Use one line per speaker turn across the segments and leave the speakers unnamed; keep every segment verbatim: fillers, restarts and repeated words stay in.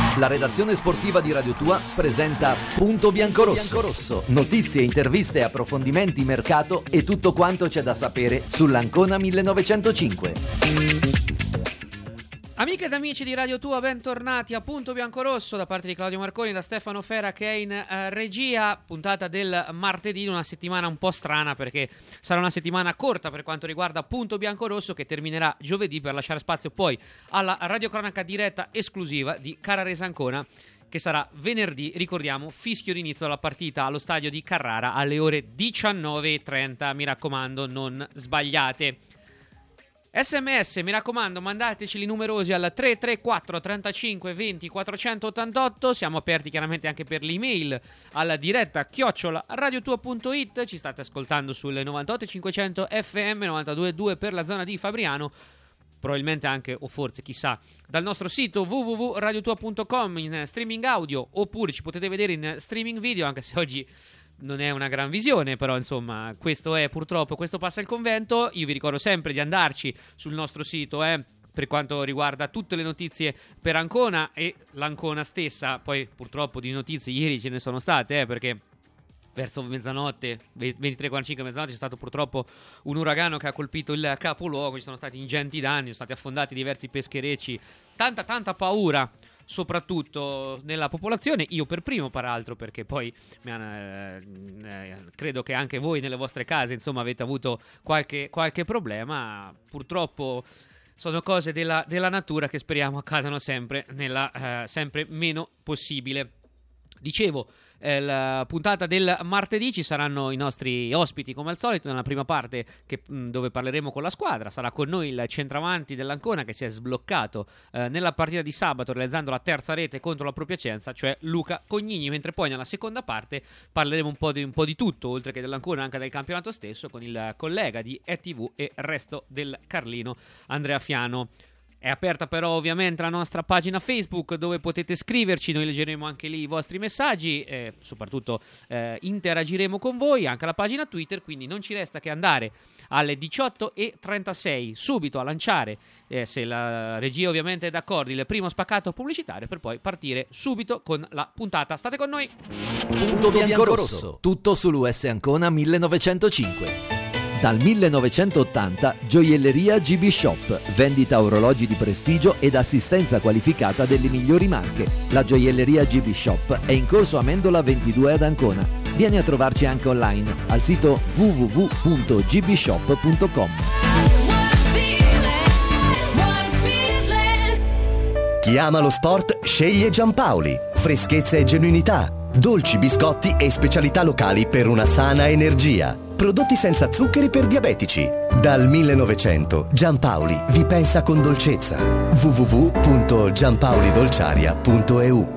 La redazione sportiva di Radio Tua presenta Punto Biancorosso. Notizie, interviste, approfondimenti, mercato e tutto quanto c'è da sapere sull'Ancona millenovecentocinque.
Amiche ed amici di Radio Tua, bentornati a Punto Biancorosso da parte di Claudio Marconi, da Stefano Fera che è in uh, regia. Puntata del martedì, una settimana un po' strana perché sarà una settimana corta per quanto riguarda Punto Biancorosso, che terminerà giovedì per lasciare spazio poi alla radiocronaca diretta esclusiva di Carrarese Ancona, che sarà venerdì, ricordiamo, fischio d'inizio della partita allo stadio di Carrara alle ore diciannove e trenta. Mi raccomando, non sbagliate. Sms, mi raccomando, mandateceli numerosi al tre tre quattro trentacinque venti quattrocentottantotto. Siamo aperti chiaramente anche per l'email alla diretta chiocciola radiotua punto it. Ci state ascoltando sul novantotto cinquecento F M, novantadue virgola due per la zona di Fabriano, probabilmente anche, o forse chissà, dal nostro sito w w w punto radiotua punto com in streaming audio, oppure ci potete vedere in streaming video, anche se oggi non è una gran visione, però insomma questo è purtroppo, questo passa il convento. Io vi ricordo sempre di andarci sul nostro sito eh, per quanto riguarda tutte le notizie per Ancona e l'Ancona stessa. Poi purtroppo di notizie ieri ce ne sono state eh, perché verso mezzanotte, ventitré e quarantacinque mezzanotte, c'è stato purtroppo un uragano che ha colpito il capoluogo. Ci sono stati ingenti danni, sono stati affondati diversi pescherecci, tanta tanta paura soprattutto nella popolazione, io per primo peraltro, perché poi mi hanno, eh, credo che anche voi nelle vostre case insomma avete avuto qualche, qualche problema. Purtroppo sono cose della, della natura che speriamo accadano sempre, nella, eh, sempre meno possibile. Dicevo, eh, la puntata del martedì ci saranno i nostri ospiti come al solito. Nella prima parte che, mh, dove parleremo con la squadra, sarà con noi il centravanti dell'Ancona che si è sbloccato eh, nella partita di sabato realizzando la terza rete contro la Pro Piacenza, cioè Luca Cognini, mentre poi nella seconda parte parleremo un po' di, un po' di tutto, oltre che dell'Ancona anche del campionato stesso, con il collega di E T V e Resto del Carlino, Andrea Fiano. È aperta però ovviamente la nostra pagina Facebook, dove potete scriverci, noi leggeremo anche lì i vostri messaggi e soprattutto eh, interagiremo con voi, anche la pagina Twitter, quindi non ci resta che andare alle diciotto e trentasei subito a lanciare, eh, se la regia ovviamente è d'accordo, il primo spaccato pubblicitario per poi partire subito con la puntata. State con noi.
Punto Biancorosso, tutto sull'U S Ancona millenovecentocinque. Dal millenovecentottanta Gioielleria G B Shop, vendita orologi di prestigio ed assistenza qualificata delle migliori marche. La Gioielleria G B Shop è in corso Amendola ventidue ad Ancona. Vieni a trovarci anche online al sito w w w punto g b shop punto com.
Chi ama lo sport sceglie Giampaoli. Freschezza e genuinità, dolci, biscotti e specialità locali per una sana energia. Prodotti senza zuccheri per diabetici. Dal millenovecento Giampaoli vi pensa con dolcezza. w w w punto giampaolidolciaria punto e u.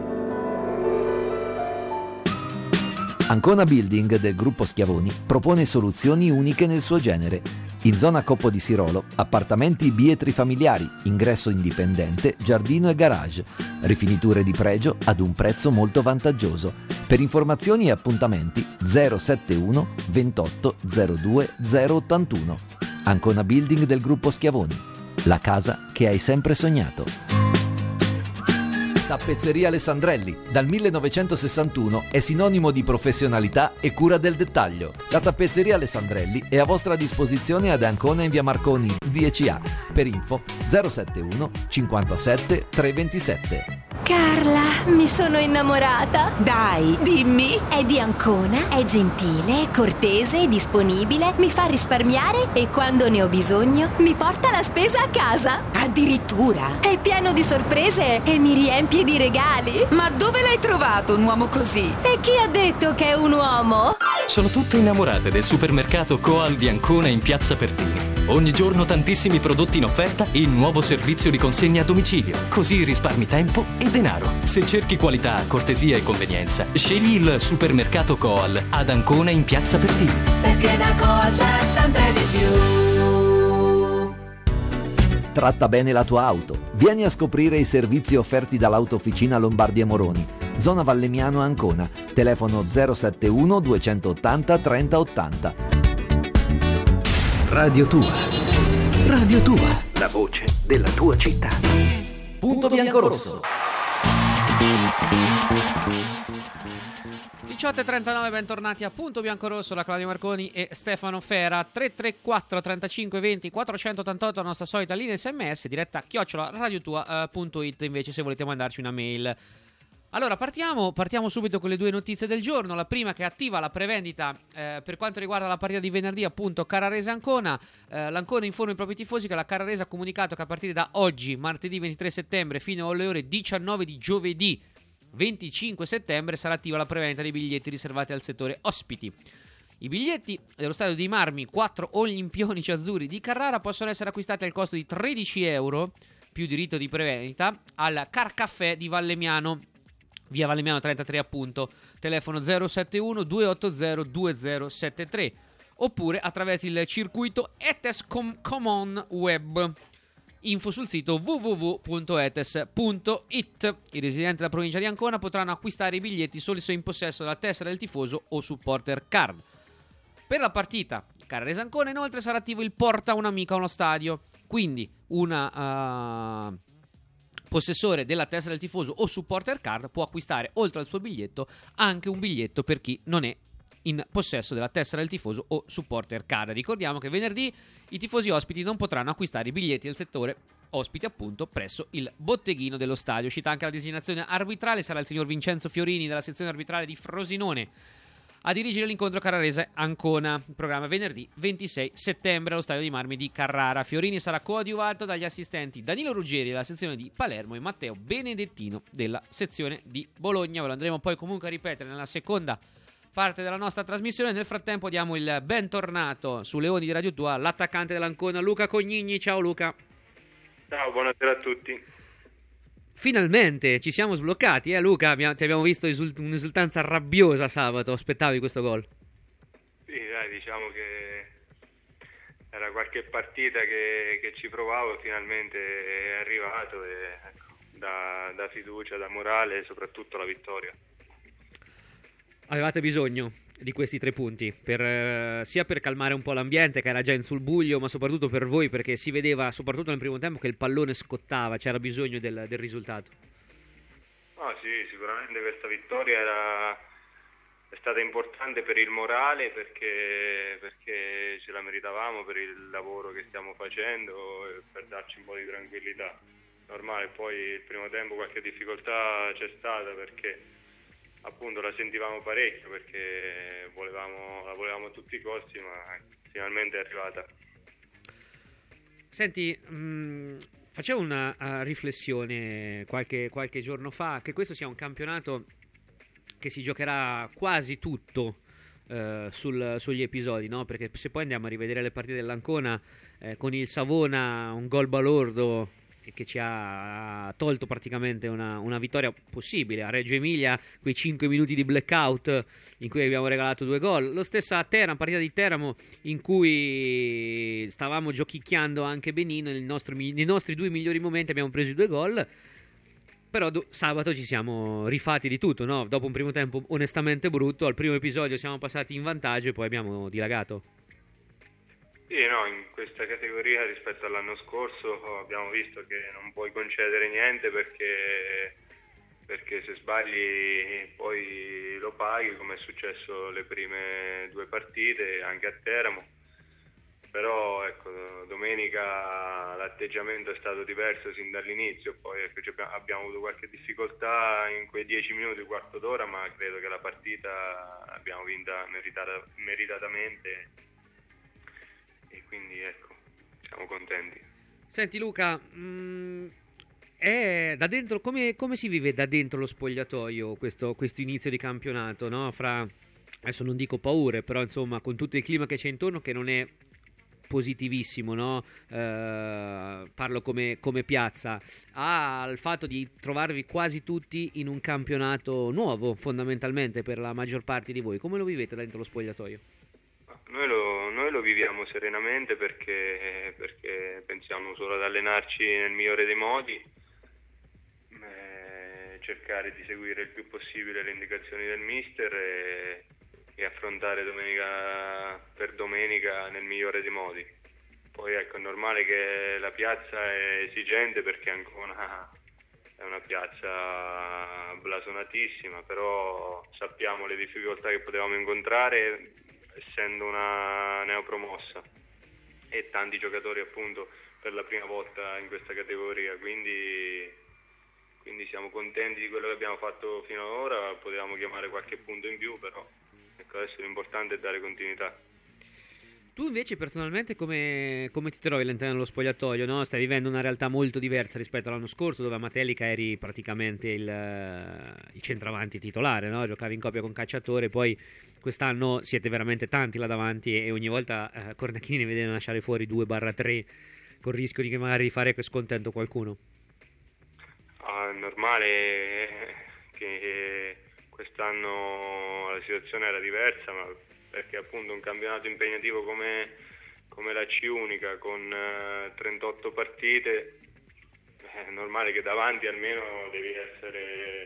Ancona Building del gruppo Schiavoni propone soluzioni uniche nel suo genere. In zona Coppo di Sirolo, appartamenti bietri familiari, ingresso indipendente, giardino e garage, rifiniture di pregio ad un prezzo molto vantaggioso. Per informazioni e appuntamenti zero settantuno ventotto zero due zero ottantuno. Ancona Building del gruppo Schiavoni, la casa che hai sempre sognato. Tappezzeria Alessandrelli, dal millenovecentosessantuno è sinonimo di professionalità e cura del dettaglio. La Tappezzeria Alessandrelli è a vostra disposizione ad Ancona in via Marconi dieci A. Per info zero settantuno cinquantasette trecentoventisette.
Carla, mi sono innamorata.
Dai, dimmi.
È di Ancona, è gentile, cortese, disponibile, mi fa risparmiare e quando ne ho bisogno mi porta la spesa a casa.
Addirittura.
È pieno di sorprese e mi riempie di regali.
Ma dove l'hai trovato un uomo così?
E chi ha detto che è un uomo?
Sono tutte innamorate del supermercato Coal di Ancona in Piazza Pertini. Ogni giorno tantissimi prodotti in offerta e il nuovo servizio di consegna a domicilio. Così risparmi tempo e denaro. Se cerchi qualità, cortesia e convenienza, scegli il supermercato Coal ad Ancona in Piazza Pertini.
Perché da Coal c'è sempre di più.
Tratta bene la tua auto. Vieni a scoprire i servizi offerti dall'Autofficina Lombardi e Moroni. Zona Vallemiano Ancona. Telefono zero settantuno duecentottanta trenta ottanta.
Radio Tua. Radio Tua. La voce della tua città.
Punto Biancorosso.
diciotto e trentanove, bentornati a Punto Biancorosso, da Claudio Marconi e Stefano Fera. Tre tre quattro trentacinque venti quattrocentottantotto, la nostra solita linea sms, diretta chiocciola radiotua punto it invece se volete mandarci una mail. Allora partiamo, partiamo subito con le due notizie del giorno. La prima, che attiva la prevendita eh, per quanto riguarda la partita di venerdì, appunto Carrarese-Ancona. eh, L'Ancona informa i propri tifosi che la Carrarese ha comunicato che a partire da oggi, martedì ventitré settembre, fino alle ore diciannove di giovedì venticinque settembre, sarà attiva la prevendita dei biglietti riservati al settore ospiti. I biglietti dello stadio di Marmi, quattro olimpionici azzurri di Carrara, possono essere acquistati al costo di tredici euro più diritto di prevendita al Car Caffè di Vallemiano, via Vallemiano trentatré appunto, telefono zero sette uno due otto zero due zero sette tre, oppure attraverso il circuito Etes Com- Common Web. Info sul sito w w w punto etes punto it. I residenti della provincia di Ancona potranno acquistare i biglietti solo se in possesso della tessera del tifoso o supporter card. Per la partita Carrarese-Ancona inoltre sarà attivo il Porta un amico a uno stadio, quindi una uh, possessore della tessera del tifoso o supporter card può acquistare, oltre al suo biglietto, anche un biglietto per chi non è in possesso della tessera del tifoso o supporter card. Ricordiamo che venerdì i tifosi ospiti non potranno acquistare i biglietti del settore ospiti, appunto, presso il botteghino dello stadio. Uscita anche la designazione arbitrale, sarà il signor Vincenzo Fiorini della sezione arbitrale di Frosinone a dirigere l'incontro Carrarese-Ancona. Il programma venerdì ventisei settembre allo stadio di Marmi di Carrara. Fiorini sarà coadiuvato dagli assistenti Danilo Ruggeri della sezione di Palermo e Matteo Benedettino della sezione di Bologna. Ve lo andremo poi comunque a ripetere nella seconda parte della nostra trasmissione. Nel frattempo diamo il bentornato su Leoni di Radio Tua all'attaccante dell'Ancona, Luca Cognigni. Ciao Luca.
Ciao, buonasera a tutti.
Finalmente ci siamo sbloccati, eh Luca? Ti abbiamo visto esult- un'esultanza rabbiosa sabato. Aspettavi questo gol?
Sì, dai, diciamo che era qualche partita che, che ci provavo, finalmente è arrivato, e ecco, da, da fiducia, da morale e soprattutto la vittoria.
Avevate bisogno di questi tre punti per, eh, sia per calmare un po' l'ambiente che era già in sul buio, ma soprattutto per voi, perché si vedeva soprattutto nel primo tempo che il pallone scottava, c'era bisogno del, del risultato.
Ah sì, sicuramente questa vittoria era, è stata importante per il morale, perché, perché ce la meritavamo per il lavoro che stiamo facendo e per darci un po' di tranquillità. Normale, poi il primo tempo qualche difficoltà c'è stata perché appunto la sentivamo parecchio, perché volevamo, la volevamo a tutti i costi, ma finalmente è arrivata.
Senti, mh, facevo una uh, riflessione qualche, qualche giorno fa che questo sia un campionato che si giocherà quasi tutto uh, sul, sugli episodi, no? Perché se poi andiamo a rivedere le partite dell'Ancona, eh, con il Savona un gol balordo che ci ha tolto praticamente una, una vittoria possibile. A Reggio Emilia quei cinque minuti di blackout in cui abbiamo regalato due gol. Lo stesso a Teramo, partita di Teramo in cui stavamo giochicchiando anche benino, nei nostri, nei nostri due migliori momenti abbiamo preso i due gol. Però do, sabato ci siamo rifatti di tutto, no? Dopo un primo tempo onestamente brutto, al primo episodio siamo passati in vantaggio e poi abbiamo dilagato.
Sì, no, in questa categoria rispetto all'anno scorso abbiamo visto che non puoi concedere niente, perché, perché se sbagli poi lo paghi, come è successo le prime due partite anche a Teramo. Però ecco, domenica l'atteggiamento è stato diverso sin dall'inizio, poi ecco, abbiamo avuto qualche difficoltà in quei dieci minuti, quarto d'ora, ma credo che la partita l'abbiamo vinta meritata, meritatamente. E quindi ecco, siamo contenti.
Senti Luca, mh, è da dentro, come, come si vive da dentro lo spogliatoio questo, questo inizio di campionato, no? Fra, adesso non dico paure, però insomma con tutto il clima che c'è intorno, che non è positivissimo, no? Eh, parlo come, come piazza, al fatto di trovarvi quasi tutti in un campionato nuovo fondamentalmente per la maggior parte di voi. Come lo vivete dentro lo spogliatoio?
Noi lo, noi lo viviamo serenamente, perché, perché pensiamo solo ad allenarci nel migliore dei modi, eh, cercare di seguire il più possibile le indicazioni del mister e, e affrontare domenica per domenica nel migliore dei modi. Poi ecco, è normale che la piazza è esigente, perché Ancona è una piazza blasonatissima, però sappiamo le difficoltà che potevamo incontrare essendo una neopromossa e tanti giocatori appunto per la prima volta in questa categoria, quindi, quindi siamo contenti di quello che abbiamo fatto fino ad ora, potevamo chiamare qualche punto in più, però ecco, adesso l'importante è dare continuità.
Tu invece personalmente come, come ti trovi all'interno dello spogliatoio? No? Stai vivendo una realtà molto diversa rispetto all'anno scorso, dove a Matelica eri praticamente il, il centravanti titolare, no? Giocavi in coppia con Cacciatore, poi quest'anno siete veramente tanti là davanti e ogni volta eh, Cornacchini ne vede lasciare fuori due barra tre con il rischio di che magari fare scontento qualcuno.
Ah, è normale che quest'anno la situazione era diversa, ma perché appunto un campionato impegnativo come, come la C unica con eh, trentotto partite, è normale che davanti almeno devi essere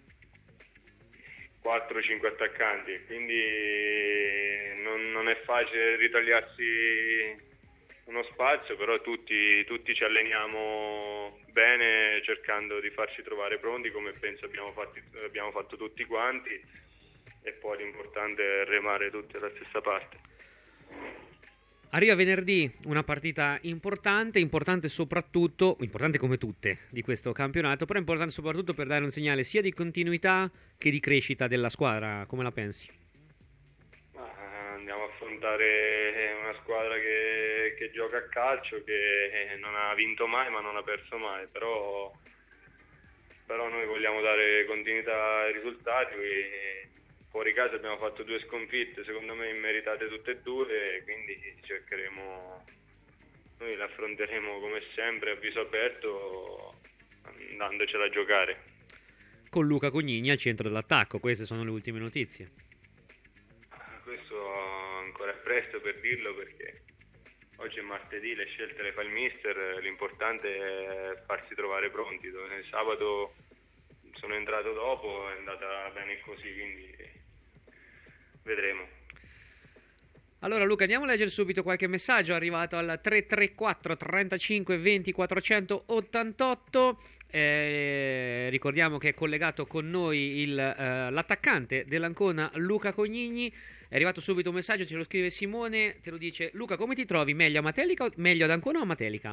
quattro cinque attaccanti, quindi non, non è facile ritagliarsi uno spazio, però tutti, tutti ci alleniamo bene cercando di farci trovare pronti, come penso abbiamo, fatti, abbiamo fatto tutti quanti, e poi l'importante è remare tutti alla stessa parte.
Arriva venerdì una partita importante, importante soprattutto, importante come tutte di questo campionato, però importante soprattutto per dare un segnale sia di continuità che di crescita della squadra. Come la pensi?
Ma andiamo a affrontare una squadra che, che gioca a calcio, che non ha vinto mai ma non ha perso mai, però, però noi vogliamo dare continuità ai risultati. E, fuori casa abbiamo fatto due sconfitte, secondo me immeritate tutte e due, quindi cercheremo, noi le affronteremo come sempre a viso aperto, andandocela a giocare.
Con Luca Cognini al centro dell'attacco, queste sono le ultime notizie.
Questo ancora è presto per dirlo, perché oggi è martedì, le scelte le fa il mister, l'importante è farsi trovare pronti. Sabato sono entrato dopo, è andata bene così, quindi vedremo.
Allora Luca, andiamo a leggere subito qualche messaggio arrivato al tre tre quattro trentacinque venti quattrocentottantotto. Eh, ricordiamo che è collegato con noi il, eh, l'attaccante dell'Ancona Luca Cognini. È arrivato subito un messaggio, ce lo scrive Simone, te lo dice: Luca, come ti trovi? Meglio a Matelica o meglio ad Ancona o a Matelica?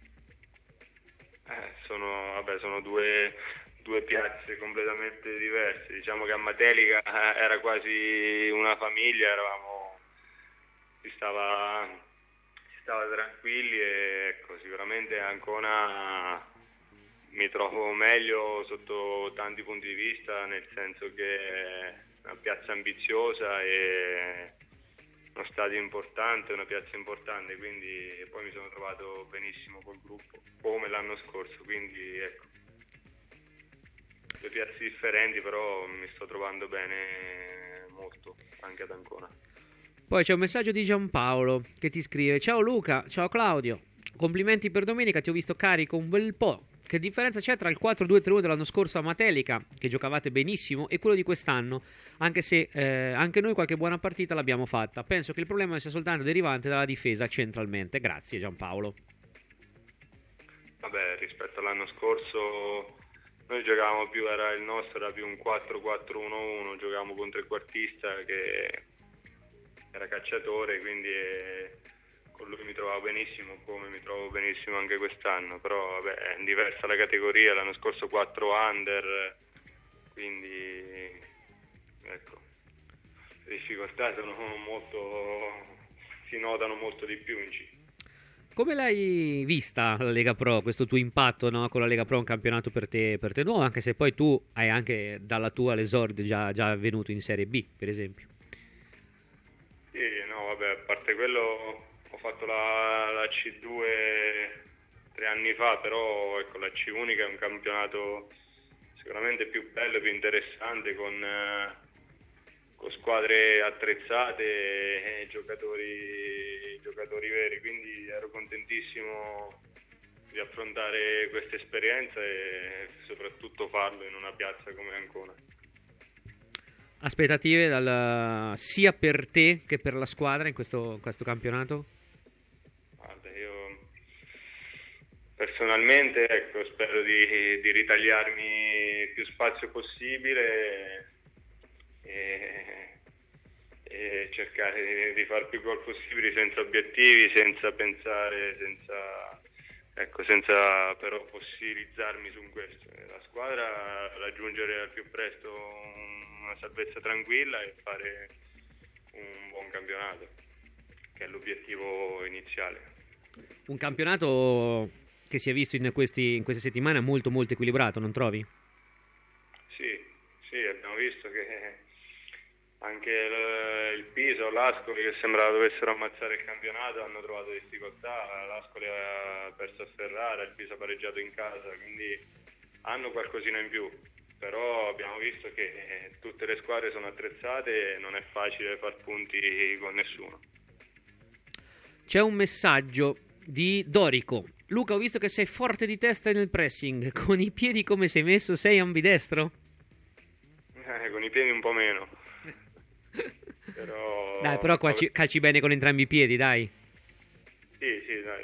Eh, sono, vabbè, sono due due piazze completamente diverse. Diciamo che a Matelica era quasi una famiglia, eravamo, si stava, si stava tranquilli, e ecco, sicuramente a Ancona mi trovo meglio sotto tanti punti di vista, nel senso che è una piazza ambiziosa e uno stadio importante, una piazza importante, quindi poi mi sono trovato benissimo col gruppo, come l'anno scorso, quindi ecco. Due piazze differenti, però mi sto trovando bene molto anche ad Ancona.
Poi c'è un messaggio di Giampaolo che ti scrive: ciao Luca, ciao Claudio, complimenti per domenica, ti ho visto carico un bel po'. Che differenza c'è tra il quattro due tre uno dell'anno scorso a Matelica, che giocavate benissimo, e quello di quest'anno, anche se eh, anche noi qualche buona partita l'abbiamo fatta? Penso che il problema sia soltanto derivante dalla difesa centralmente. Grazie Giampaolo.
Vabbè, rispetto all'anno scorso noi giocavamo più, era il nostro era più un quattro quattro uno uno, giocavamo con trequartista che era Cacciatore, quindi eh, con lui mi trovavo benissimo, come mi trovo benissimo anche quest'anno, però vabbè, è diversa la categoria, l'anno scorso quattro under, quindi ecco, le difficoltà sono molto, si notano molto di più in C.
Come l'hai vista la Lega Pro, questo tuo impatto, no? Con la Lega Pro, un campionato per te, per te nuovo, anche se poi tu hai anche dalla tua l'esordio già, già avvenuto in Serie B, per esempio.
Sì, no, vabbè, a parte quello ho fatto la, la C due tre anni fa, però ecco, la C unica è un campionato sicuramente più bello, più interessante, con, eh, con squadre attrezzate e, e giocatori, giocatori veri, quindi ero contentissimo di affrontare questa esperienza e soprattutto farlo in una piazza come Ancona.
Aspettative dal, sia per te che per la squadra in questo, questo campionato?
Guarda, io personalmente, ecco, spero di, di ritagliarmi più spazio possibile e, e cercare di, di far più gol possibili senza obiettivi, senza pensare, senza, ecco, senza però fossilizzarmi su questo. La squadra raggiungere al più presto una salvezza tranquilla e fare un buon campionato, che è l'obiettivo iniziale.
Un campionato che si è visto in, questi, in queste settimane molto molto equilibrato, non trovi?
Sì, sì, abbiamo visto che anche il, il Pisa, l'Ascoli, che sembrava dovessero ammazzare il campionato, hanno trovato difficoltà. L'Ascoli ha perso a Ferrara, il Pisa ha pareggiato in casa, quindi hanno qualcosina in più. Però abbiamo visto che tutte le squadre sono attrezzate e non è facile far punti con nessuno.
C'è un messaggio di Dorico. Luca, ho visto che sei forte di testa nel pressing. Con i piedi come sei messo? Sei ambidestro?
Eh, con i piedi un po' meno. però...
Dai, però calci, calci bene con entrambi i piedi, dai.
Sì, sì, dai.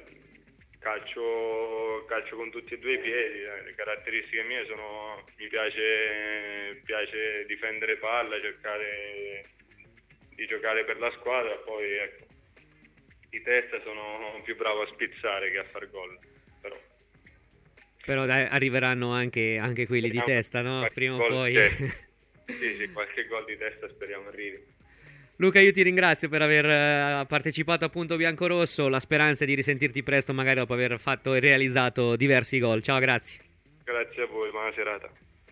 Calcio, calcio con tutti e due i piedi. Dai. Le caratteristiche mie sono... Mi piace, piace difendere palla, cercare di giocare per la squadra, poi ecco. Di testa sono più bravo a spizzare che a far gol, però,
però dai, arriveranno anche, anche quelli speriamo di testa, no? Prima o poi.
sì, sì, qualche gol di testa speriamo arrivi.
Luca, io ti ringrazio per aver partecipato a Punto Biancorosso, la speranza è di risentirti presto, magari dopo aver fatto e realizzato diversi gol. Ciao, grazie.
Grazie a voi, buona serata.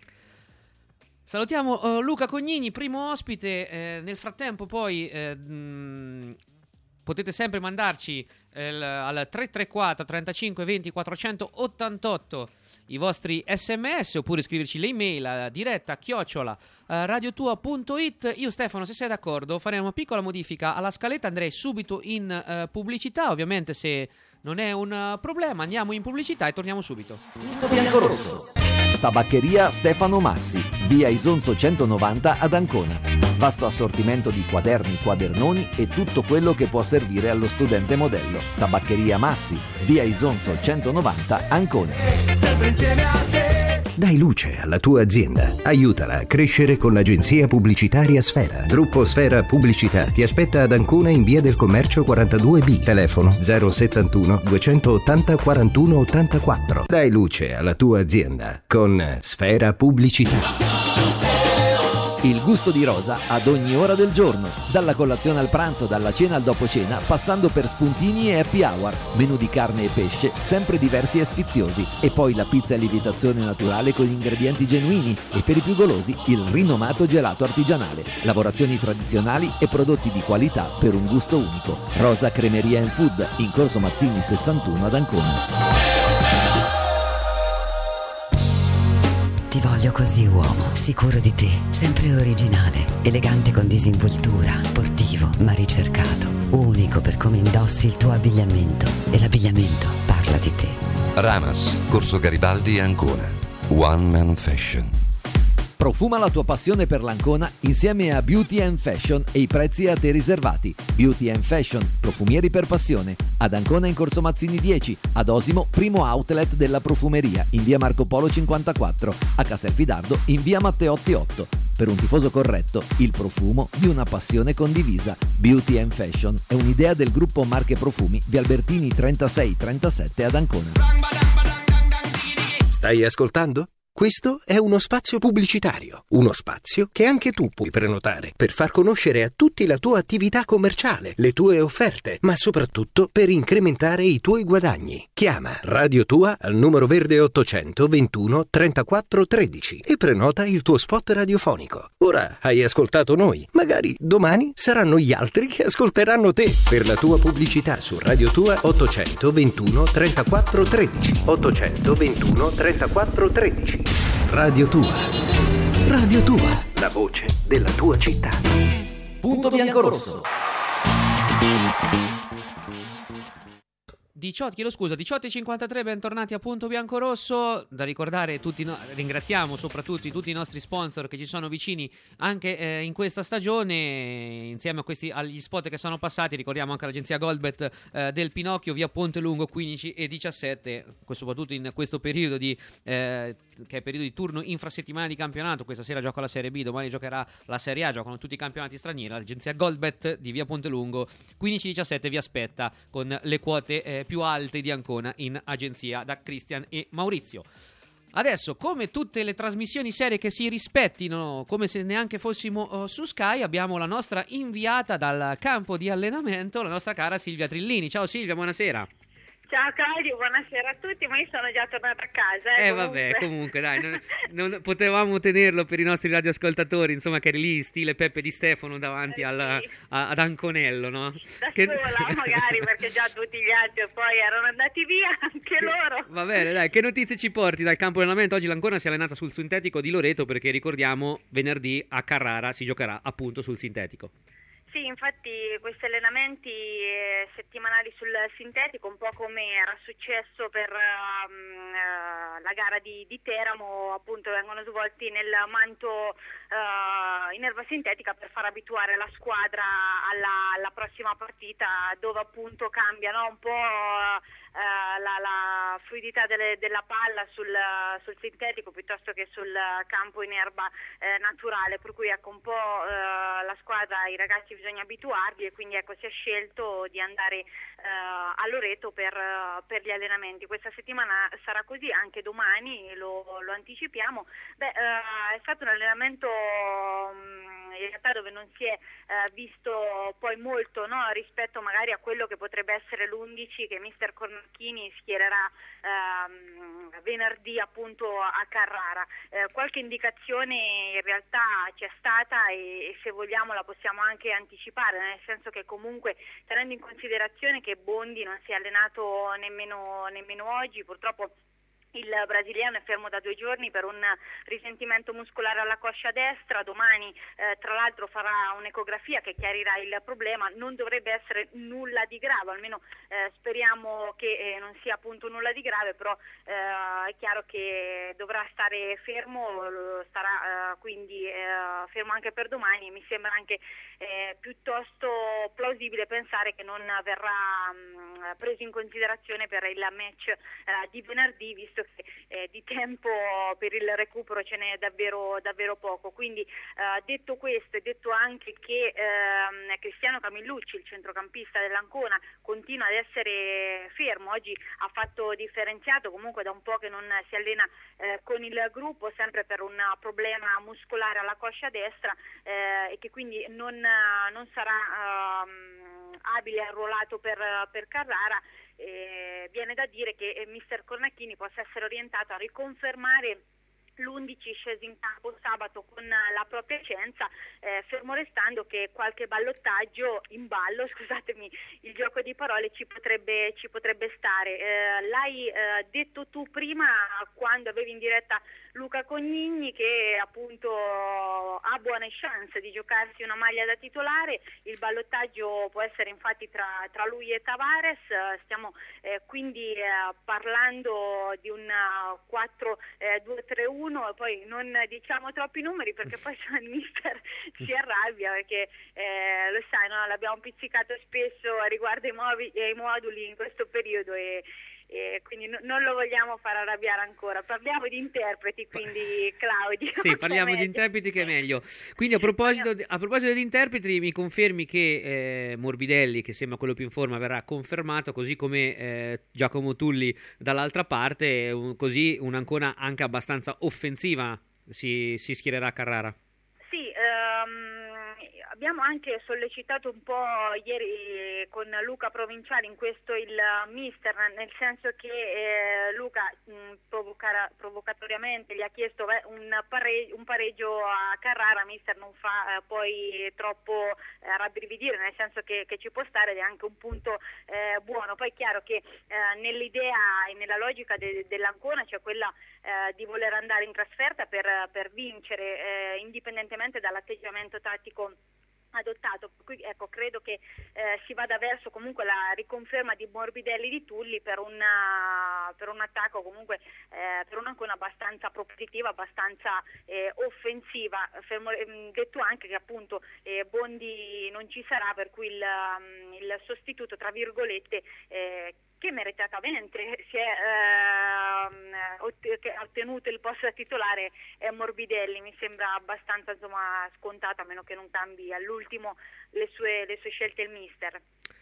Salutiamo uh, Luca Cognini, primo ospite. Eh, nel frattempo poi eh, mh, potete sempre mandarci eh, al tre tre quattro trentacinque venti quattrocentottantotto i vostri sms, oppure scriverci l'email a diretta chiocciola eh, radiotua punto it. Io, Stefano, se sei d'accordo, faremo una piccola modifica alla scaletta, andrei subito in eh, pubblicità. Ovviamente, se non è un uh, problema, andiamo in pubblicità e torniamo subito.
Punto Biancorosso. Tabaccheria Stefano Massi, via Isonzo centonovanta ad Ancona. Vasto assortimento di quaderni, quadernoni e tutto quello che può servire allo studente modello. Tabaccheria Massi, via Isonzo centonovanta, Ancona.
Sempre insieme a te. Dai luce alla tua azienda. Aiutala a crescere con l'agenzia pubblicitaria Sfera. Gruppo Sfera Pubblicità ti aspetta ad Ancona in via del Commercio quarantadue B. Telefono zero settantuno duecentottanta quarantuno ottantaquattro. Dai luce alla tua azienda con Sfera Pubblicità.
Il gusto di rosa ad ogni ora del giorno, dalla colazione al pranzo, dalla cena al dopo cena, passando per spuntini e happy hour, menù di carne e pesce, sempre diversi e sfiziosi, e poi la pizza a lievitazione naturale con ingredienti genuini, e per i più golosi il rinomato gelato artigianale, lavorazioni tradizionali e prodotti di qualità per un gusto unico. Rosa Cremeria and Food, in Corso Mazzini sessantuno ad Ancona.
Ti voglio così, uomo, sicuro di te, sempre originale, elegante con disinvoltura, sportivo ma ricercato, unico per come indossi il tuo abbigliamento, e l'abbigliamento parla di te.
Ramas, Corso Garibaldi, Ancona. One Man Fashion.
Profuma la tua passione per l'Ancona insieme a Beauty and Fashion e i prezzi a te riservati. Beauty and Fashion, profumieri per passione. Ad Ancona in Corso Mazzini dieci, ad Osimo primo outlet della profumeria in via Marco Polo cinquantaquattro, a Castelfidardo in via Matteotti otto. Per un tifoso corretto, il profumo di una passione condivisa. Beauty and Fashion è un'idea del gruppo Marche Profumi via Albertini trentasei trentasette ad Ancona.
Stai ascoltando? Questo è uno spazio pubblicitario, uno spazio che anche tu puoi prenotare per far conoscere a tutti la tua attività commerciale, le tue offerte, ma soprattutto per incrementare i tuoi guadagni. Chiama Radio Tua al numero verde ottocento ventuno trentaquattro tredici e prenota il tuo spot radiofonico. Ora hai ascoltato noi, magari domani saranno gli altri che ascolteranno te. Per la tua pubblicità su Radio Tua ottocento ventuno trentaquattro tredici. ottocento ventuno trentaquattro tredici. Radio Tua. Radio Tua, la voce della tua città.
Punto Biancorosso.
diciotto, chiedo scusa, diciotto e cinquantatré, bentornati a Punto Biancorosso. Da ricordare, tutti no, ringraziamo soprattutto tutti i nostri sponsor che ci sono vicini anche eh, in questa stagione, insieme a questi, agli spot che sono passati. Ricordiamo anche l'agenzia Goldbet eh, del Pinocchio, via Ponte Lungo quindici e diciassette, soprattutto in questo periodo di eh, che è periodo di turno infrasettimana di campionato. Questa sera gioca la Serie B, domani giocherà la Serie A, giocano tutti i campionati stranieri. L'agenzia Goldbet di via Ponte Lungo quindici diciassette vi aspetta con le quote eh, più alte di Ancona in agenzia da Cristian e Maurizio. Adesso, come tutte le trasmissioni serie che si rispettino, come se neanche fossimo uh, su Sky, abbiamo la nostra inviata dal campo di allenamento, la nostra cara Silvia Trillini. Ciao Silvia, buonasera.
Ciao Claudio, buonasera a tutti, ma io sono già tornata a casa. Eh,
eh
comunque.
vabbè, comunque dai, non, non potevamo tenerlo per i nostri radioascoltatori, insomma, che eri lì stile Peppe Di Stefano davanti
eh,
al,
sì.
a, ad Anconello, no?
Da
che...
sola magari, perché già tutti gli altri poi erano andati via, anche
che...
loro.
Va bene, dai, che notizie ci porti dal campo di allenamento? Oggi l'Ancona si è allenata sul sintetico di Loreto, perché ricordiamo venerdì a Carrara si giocherà appunto sul sintetico.
Sì, infatti questi allenamenti eh, settimanali sul sintetico, un po' come era successo per uh, uh, la gara di, di Teramo, appunto vengono svolti nel manto uh, in erba sintetica per far abituare la squadra alla, alla prossima partita, dove appunto cambia, no? Un po' uh, Uh, la, la fluidità delle, della palla sul, sul sintetico piuttosto che sul campo in erba eh, naturale, per cui ecco un po' uh, la squadra, i ragazzi bisogna abituarli, e quindi ecco si è scelto di andare uh, a Loreto per, uh, per gli allenamenti. Questa settimana sarà così, anche domani lo, lo anticipiamo. Beh, uh, è stato un allenamento um, in realtà dove non si è uh, visto poi molto, no? Rispetto magari a quello che potrebbe essere l'undici che mister Cornacchini schiererà ehm, venerdì appunto a Carrara. Eh, qualche indicazione in realtà c'è stata e, e se vogliamo la possiamo anche anticipare, nel senso che comunque, tenendo in considerazione che Bondi non si è allenato nemmeno, nemmeno oggi, purtroppo il brasiliano è fermo da due giorni per un risentimento muscolare alla coscia destra. Domani eh, tra l'altro farà un'ecografia che chiarirà il problema. Non dovrebbe essere nulla di grave, almeno eh, speriamo che eh, non sia appunto nulla di grave, però eh, è chiaro che dovrà stare fermo, starà eh, quindi eh, fermo anche per domani, e mi sembra anche eh, piuttosto plausibile pensare che non verrà mh, preso in considerazione per il match eh, di venerdì, visto che eh, di tempo per il recupero ce n'è davvero davvero poco. Quindi eh, detto questo, e detto anche che eh, Cristiano Camillucci, il centrocampista dell'Ancona, continua ad essere fermo, oggi ha fatto differenziato, comunque da un po' che non si allena eh, con il gruppo, sempre per un problema muscolare alla coscia destra, eh, e che quindi non, non sarà eh, abile arruolato per, per Carrara. Eh, viene da dire che eh, mister Cornacchini possa essere orientato a riconfermare l'undici sceso in campo sabato con la propria scienza, eh, fermo restando che qualche ballottaggio in ballo, scusatemi il gioco di parole, ci potrebbe, ci potrebbe stare. Eh, l'hai eh, detto tu prima quando avevi in diretta Luca Cognigni, che appunto ha buone chance di giocarsi una maglia da titolare. Il ballottaggio può essere infatti tra, tra lui e Tavares. Stiamo eh, quindi eh, parlando di un quattro due tre uno, e poi non diciamo troppi numeri perché poi il mister si arrabbia, perché eh, lo sai, no? L'abbiamo pizzicato spesso riguardo ai, movi, ai moduli in questo periodo, e e quindi no, non lo vogliamo far arrabbiare ancora. Parliamo di interpreti, quindi Claudio.
Sì, parliamo di interpreti, che è meglio. Quindi a proposito, di, a proposito di interpreti, mi confermi che eh, Morbidelli, che sembra quello più in forma, verrà confermato, così come eh, Giacomo Tulli dall'altra parte, un, così un'Ancona anche abbastanza offensiva si, si schiererà a Carrara.
Sì, um... abbiamo anche sollecitato un po' ieri con Luca Provinciali in questo il mister, nel senso che eh, Luca mh, provoca, provocatoriamente gli ha chiesto beh, un, pareggio, un pareggio a Carrara. Mister non fa eh, poi troppo eh, rabbrividire, nel senso che, che ci può stare, ed è anche un punto eh, buono. Poi è chiaro che eh, nell'idea e nella logica de, dell'Ancona c'è quella eh, di voler andare in trasferta per, per vincere, eh, indipendentemente dall'atteggiamento tattico adottato. Per cui ecco, credo che eh, si vada verso comunque la riconferma di Morbidelli di Tulli per, una, per un attacco comunque eh, per un'Ancona abbastanza propositiva, abbastanza eh, offensiva, fermo, detto anche che appunto eh, Bondi non ci sarà, per cui il, il sostituto tra virgolette eh, che meritatamente si è eh, che ha ottenuto il posto da titolare è Morbidelli. Mi sembra abbastanza insomma scontato, a meno che non cambi all'ultimo le sue, le sue scelte il mister.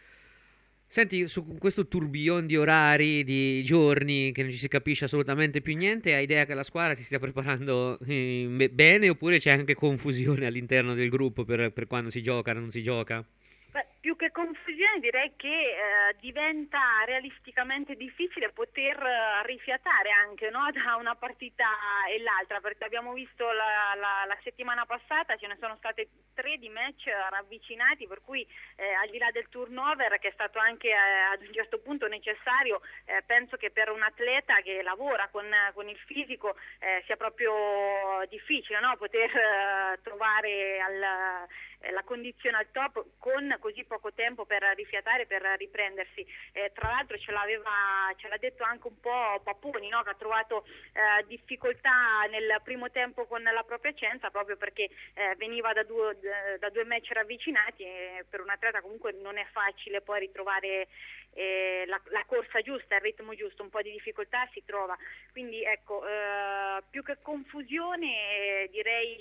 Senti, su questo tourbillon di orari, di giorni, che non ci si capisce assolutamente più niente, hai idea che la squadra si stia preparando eh, bene, oppure c'è anche confusione all'interno del gruppo per, per quando si gioca, non si gioca?
Beh, più che confusione direi che eh, diventa realisticamente difficile poter uh, rifiatare anche, no, da una partita e l'altra, perché abbiamo visto la, la, la settimana passata ce ne sono state tre di match ravvicinati, per cui eh, al di là del turnover, che è stato anche eh, ad un certo punto necessario, eh, penso che per un atleta che lavora con, con il fisico eh, sia proprio difficile, no, poter eh, trovare al la condizione al top con così poco tempo per rifiatare, per riprendersi. Eh, tra l'altro ce l'aveva, ce l'ha detto anche un po' Paponi, no? Che ha trovato eh, difficoltà nel primo tempo con la propria Piacenza, proprio perché eh, veniva da due, da due match ravvicinati, e per un atleta comunque non è facile poi ritrovare eh, la, la corsa giusta, il ritmo giusto, un po' di difficoltà si trova. Quindi ecco, eh, più che confusione eh, direi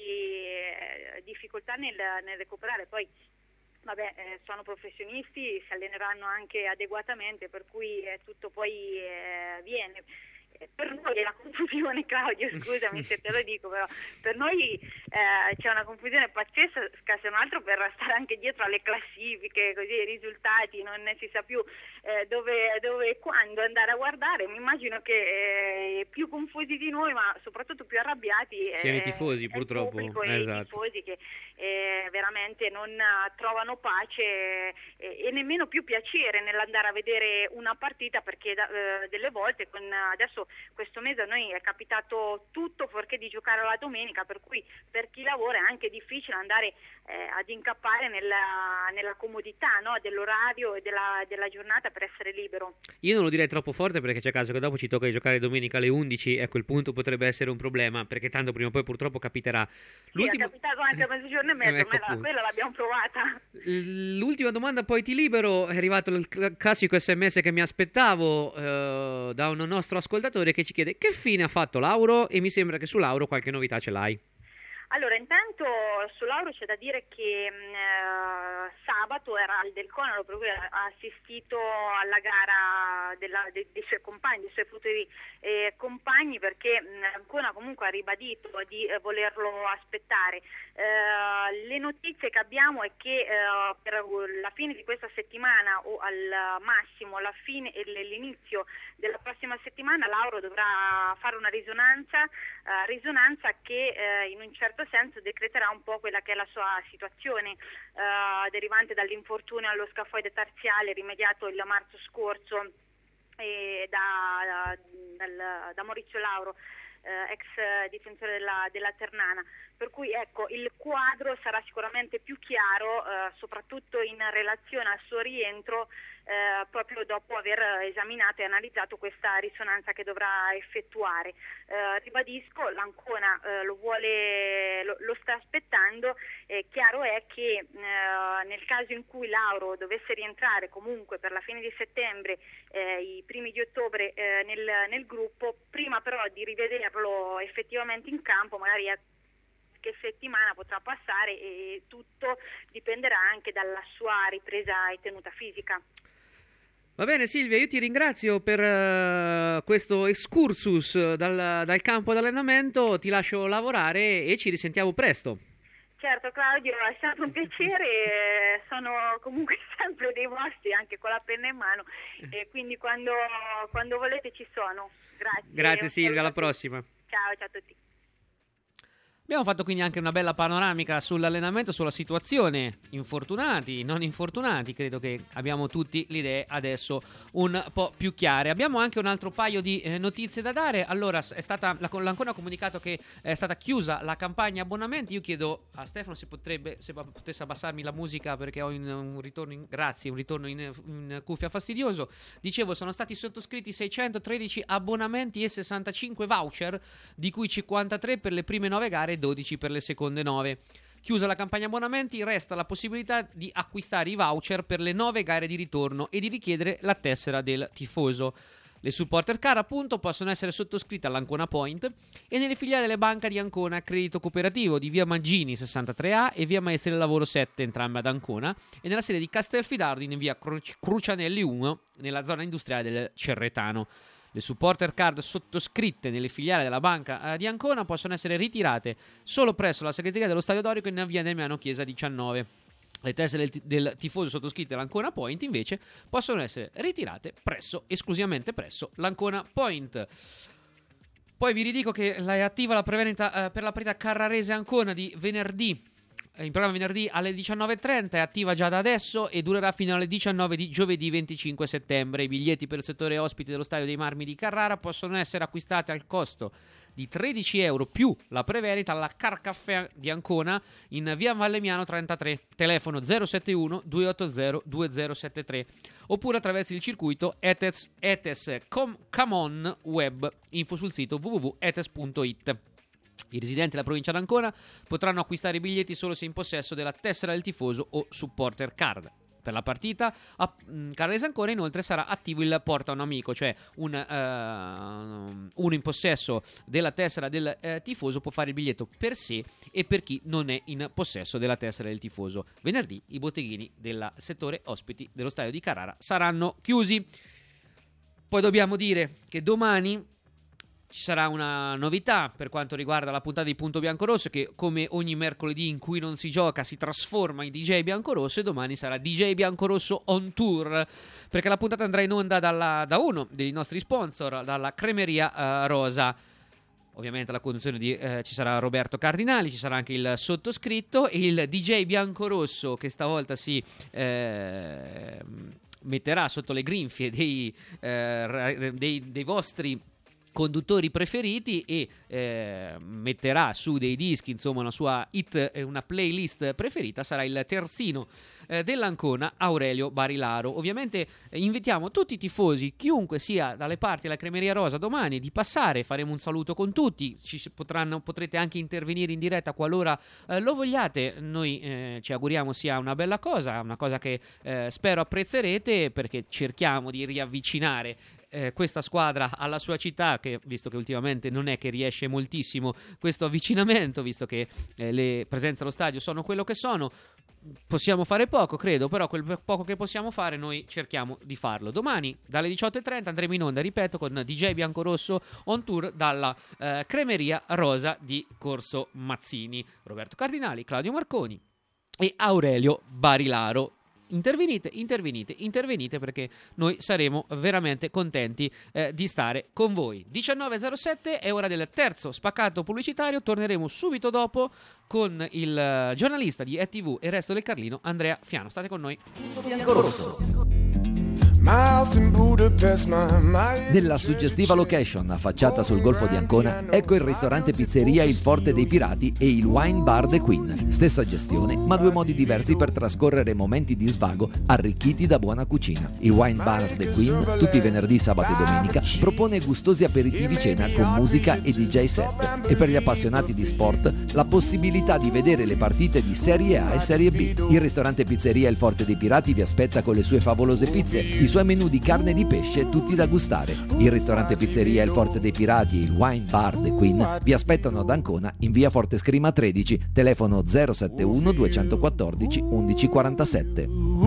eh, difficoltà nel, nel recuperare. Poi vabbè, eh, sono professionisti, si alleneranno anche adeguatamente, per cui eh, tutto poi eh, viene. Per noi è la confusione, Claudio, scusami se te lo dico, però per noi eh, c'è una confusione pazzesca, se non altro per stare anche dietro alle classifiche, così i risultati, non si sa più eh, dove, dove e quando andare a guardare. Mi immagino che eh, più confusi di noi, ma soprattutto più arrabbiati
siano
eh,
i tifosi, purtroppo,
pubblico,
esatto.
I tifosi che eh, veramente non trovano pace eh, e nemmeno più piacere nell'andare a vedere una partita, perché da, eh, delle volte con adesso questo mese a noi è capitato tutto fuorché di giocare la domenica, per cui per chi lavora è anche difficile andare eh, ad incappare nella, nella comodità, no, dell'orario e della, della giornata per essere libero.
Io non lo direi troppo forte, perché c'è caso che dopo ci tocca di giocare domenica alle undici e a quel punto potrebbe essere un problema, perché tanto prima o poi purtroppo capiterà.
L'ultimo... Sì, è capitato anche a mezzogiorno e mezzo, ecco, la, quella l'abbiamo provata.
L'ultima domanda, poi ti libero. È arrivato il classico sms che mi aspettavo eh, da un nostro ascoltatore che ci chiede che fine ha fatto Lauro, e mi sembra che su Lauro qualche novità ce l'hai.
Allora, intanto su Lauro c'è da dire che mh, sabato era al Del Conaro, per cui ha assistito alla gara della, dei, dei suoi compagni, dei suoi futuri eh, compagni, perché Ancona comunque ha ribadito di eh, volerlo aspettare. Eh, le notizie che abbiamo è che eh, per la fine di questa settimana o al massimo alla fine e l'inizio della prossima settimana Lauro dovrà fare una risonanza, eh, risonanza che eh, in un certo senso decreterà un po' quella che è la sua situazione eh, derivante dall'infortunio allo scafoide tarsiale rimediato il marzo scorso eh, da, da, da Maurizio Lauro, eh, ex difensore della, della Ternana. Per cui ecco, il quadro sarà sicuramente più chiaro, eh, soprattutto in relazione al suo rientro, eh, proprio dopo aver esaminato e analizzato questa risonanza che dovrà effettuare. Eh, ribadisco, l'Ancona eh, lo vuole, lo, lo sta aspettando. Eh, chiaro è che eh, nel caso in cui Lauro dovesse rientrare comunque per la fine di settembre, eh, i primi di ottobre eh, nel, nel gruppo, prima però di rivederlo effettivamente in campo, magari è che settimana potrà passare, e tutto dipenderà anche dalla sua ripresa e tenuta fisica.
Va bene Silvia, io ti ringrazio per uh, questo excursus dal, dal campo d'allenamento, ti lascio lavorare e ci risentiamo presto.
Certo Claudio, è sempre un piacere, sono comunque sempre dei vostri, anche con la penna in mano, e quindi quando, quando volete ci sono. Grazie.
Grazie Silvia, alla prossima.
Ciao, ciao a tutti.
Abbiamo fatto quindi anche una bella panoramica sull'allenamento, sulla situazione, infortunati, non infortunati, credo che abbiamo tutti le idee adesso un po' più chiare. Abbiamo anche un altro paio di eh, notizie da dare. Allora, è stata l'Ancona ha comunicato che è stata chiusa la campagna abbonamenti. Io chiedo a Stefano se potrebbe se potesse abbassarmi la musica perché ho in, un ritorno in, grazie, un ritorno in, in cuffia fastidioso. Dicevo, sono stati sottoscritti seicentotredici abbonamenti e sessantacinque voucher, di cui cinquantatré per le prime nove gare e dodici per le seconde nove. Chiusa la campagna abbonamenti, resta la possibilità di acquistare i voucher per le nove gare di ritorno e di richiedere la tessera del tifoso. Le supporter car, appunto, possono essere sottoscritte all'Ancona Point e nelle filiali delle banche di Ancona Credito Cooperativo di via Maggini sessantatré A e via Maestri del Lavoro sette, entrambe ad Ancona, e nella sede di Castelfidardo in via Cru- Crucianelli uno, nella zona industriale del Cerretano. Le supporter card sottoscritte nelle filiali della banca di Ancona possono essere ritirate solo presso la segreteria dello Stadio Dorico in via Damiano Chiesa diciannove. Le tessere del, del tifoso sottoscritte all'Ancona Point invece possono essere ritirate presso esclusivamente presso l'Ancona Point. Poi vi ridico che è attiva la prevendita eh, per la partita Carrarese-Ancona di venerdì. In programma venerdì alle diciannove e trenta, è attiva già da adesso e durerà fino alle diciannove di giovedì venticinque settembre. I biglietti per il settore ospiti dello Stadio dei Marmi di Carrara possono essere acquistati al costo di tredici euro più la prevendita alla Car Caffè di Ancona in via Vallemiano trentatré, telefono zero sette uno due otto zero due zero sette tre, oppure attraverso il circuito Etes, Etes Com, Camon Web, info sul sito w w w punto etes punto i t. I residenti della provincia d'Ancona potranno acquistare i biglietti solo se in possesso della tessera del tifoso o supporter card. Per la partita a Carrarese Ancona inoltre sarà attivo il porta un amico, cioè un, uh, uno in possesso della tessera del uh, tifoso può fare il biglietto per sé e per chi non è in possesso della tessera del tifoso. Venerdì i botteghini del settore ospiti dello stadio di Carrara saranno chiusi. Poi dobbiamo dire che domani ci sarà una novità per quanto riguarda la puntata di Punto Biancorosso, che come ogni mercoledì in cui non si gioca si trasforma in D J Biancorosso, e domani sarà D J Biancorosso on tour, perché la puntata andrà in onda dalla, da uno dei nostri sponsor, dalla Cremeria uh, Rosa. Ovviamente alla conduzione di, eh, ci sarà Roberto Cardinali, ci sarà anche il sottoscritto e il D J Biancorosso, che stavolta si eh, metterà sotto le grinfie dei, eh, dei, dei vostri conduttori preferiti e eh, metterà su dei dischi, insomma, una sua hit e una playlist preferita. Sarà il terzino eh, dell'Ancona, Aurelio Barilaro. Ovviamente eh, invitiamo tutti i tifosi, chiunque sia dalle parti della Cremeria Rosa, domani di passare. Faremo un saluto con tutti, ci potranno, potrete anche intervenire in diretta qualora eh, lo vogliate. Noi eh, ci auguriamo sia una bella cosa, una cosa che eh, spero apprezzerete, perché cerchiamo di riavvicinare Eh, questa squadra alla sua città, che visto che ultimamente non è che riesce moltissimo questo avvicinamento, visto che eh, le presenze allo stadio sono quello che sono. Possiamo fare poco, credo, però quel poco che possiamo fare noi cerchiamo di farlo. Domani dalle diciotto e trenta andremo in onda, ripeto, con D J Biancorosso on tour dalla eh, Cremeria Rosa di Corso Mazzini. Roberto Cardinali, Claudio Marconi e Aurelio Barilaro. Intervenite, intervenite, intervenite, perché noi saremo veramente contenti eh, di stare con voi. diciannove e zero sette è ora del terzo spaccato pubblicitario. Torneremo subito dopo con il uh, giornalista di E T V e il Resto del Carlino, Andrea Fiano. State con noi.
Nella suggestiva location affacciata sul Golfo di Ancona, ecco il ristorante pizzeria Il Forte dei Pirati e il Wine Bar The Queen. Stessa gestione, ma due modi diversi per trascorrere momenti di svago arricchiti da buona cucina. Il Wine Bar The Queen, tutti i venerdì, sabato e domenica, propone gustosi aperitivi cena con musica e D J set. E per gli appassionati di sport, la possibilità di vedere le partite di Serie A e Serie B. Il ristorante pizzeria Il Forte dei Pirati vi aspetta con le sue favolose pizze, i suoi menù di carne e di pesce tutti da gustare. Il ristorante pizzeria Il Forte dei Pirati e il Wine Bar The Queen vi aspettano ad Ancona in via Forte Scrima tredici, telefono zero sette uno due uno quattro uno uno quattro sette.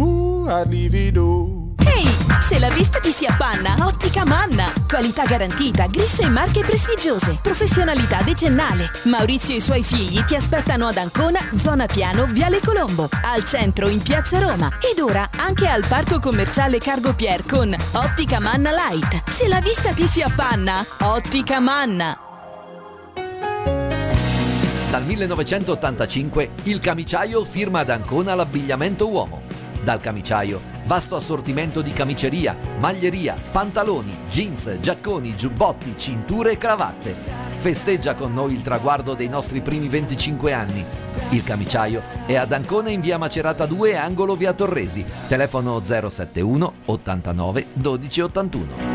Ehi, se la vista ti si appanna, Ottica Manna. Qualità garantita, griffe e marche prestigiose, professionalità decennale. Maurizio e i suoi figli ti aspettano ad Ancona, zona Piano, Viale Colombo, al centro in Piazza Roma ed ora anche al parco commerciale Cargo Pier con Ottica Manna Light. Se la vista ti si appanna, Ottica Manna.
Dal millenovecentottantacinque il Camiciaio firma ad Ancona l'abbigliamento uomo. Dal Camiciaio, vasto assortimento di camiceria, maglieria, pantaloni, jeans, giacconi, giubbotti, cinture e cravatte. Festeggia con noi il traguardo dei nostri primi venticinque anni. Il Camiciaio è ad Ancona in via Macerata due, angolo via Torresi. Telefono zero sette uno ottantanove dodici ottantuno.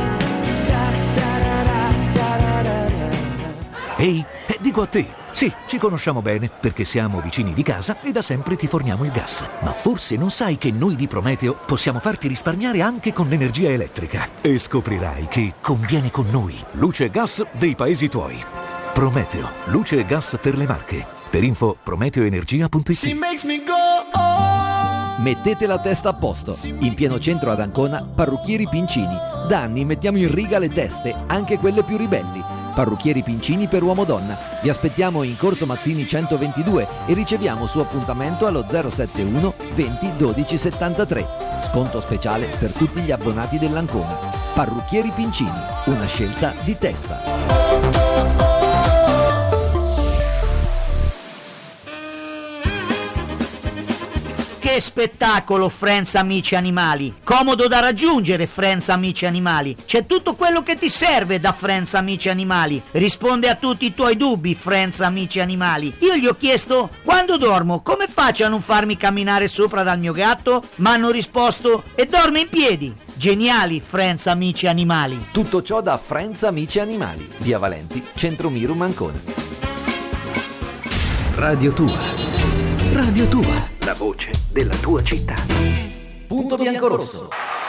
Ehi, eh, dico a te, sì, ci conosciamo bene perché siamo vicini di casa e da sempre ti forniamo il gas. Ma forse non sai che noi di Prometeo possiamo farti risparmiare anche con l'energia elettrica. E scoprirai che conviene con noi. Luce e gas dei paesi tuoi. Prometeo, luce e gas per le Marche. Per info prometeoenergia punto it.
Mettete la testa a posto. In pieno centro ad Ancona, Parrucchieri Pincini. Da anni mettiamo in riga le teste, anche quelle più ribelli. Parrucchieri Pincini per uomo-donna. Vi aspettiamo in Corso Mazzini centoventidue e riceviamo su appuntamento allo zero sette uno venti dodici settantatré. Sconto speciale per tutti gli abbonati dell'Ancona. Parrucchieri Pincini, una scelta di testa.
Che spettacolo, Friends Amici Animali! Comodo da raggiungere, Friends Amici Animali. C'è tutto quello che ti serve da Friends Amici Animali. Risponde a tutti i tuoi dubbi, Friends Amici Animali. Io gli ho chiesto, quando dormo, come faccio a non farmi camminare sopra dal mio gatto? Ma hanno risposto, e dorme in piedi. Geniali, Friends Amici Animali.
Tutto ciò da Friends Amici Animali. Via Valenti, Centro Mirum Ancona.
Radio Tua. Radio Tua, la voce della tua città.
Punto biancorosso.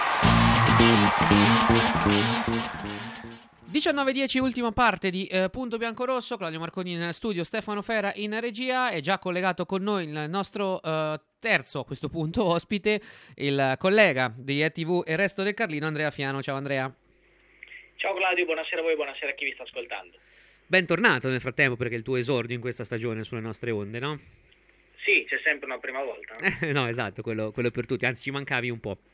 diciannove e dieci, ultima parte di eh, Punto Biancorosso. Claudio Marconi in studio, Stefano Fera in regia. È già collegato con noi il nostro eh, terzo, a questo punto, ospite, il collega di E T V e Resto del Carlino, Andrea Fiano. Ciao Andrea.
Ciao Claudio, buonasera a voi, buonasera a chi vi sta ascoltando.
Bentornato nel frattempo, perché è il tuo esordio in questa stagione sulle nostre onde, no?
Sì, c'è sempre una prima volta. No,
no esatto, quello, quello per tutti, anzi ci mancavi un po'.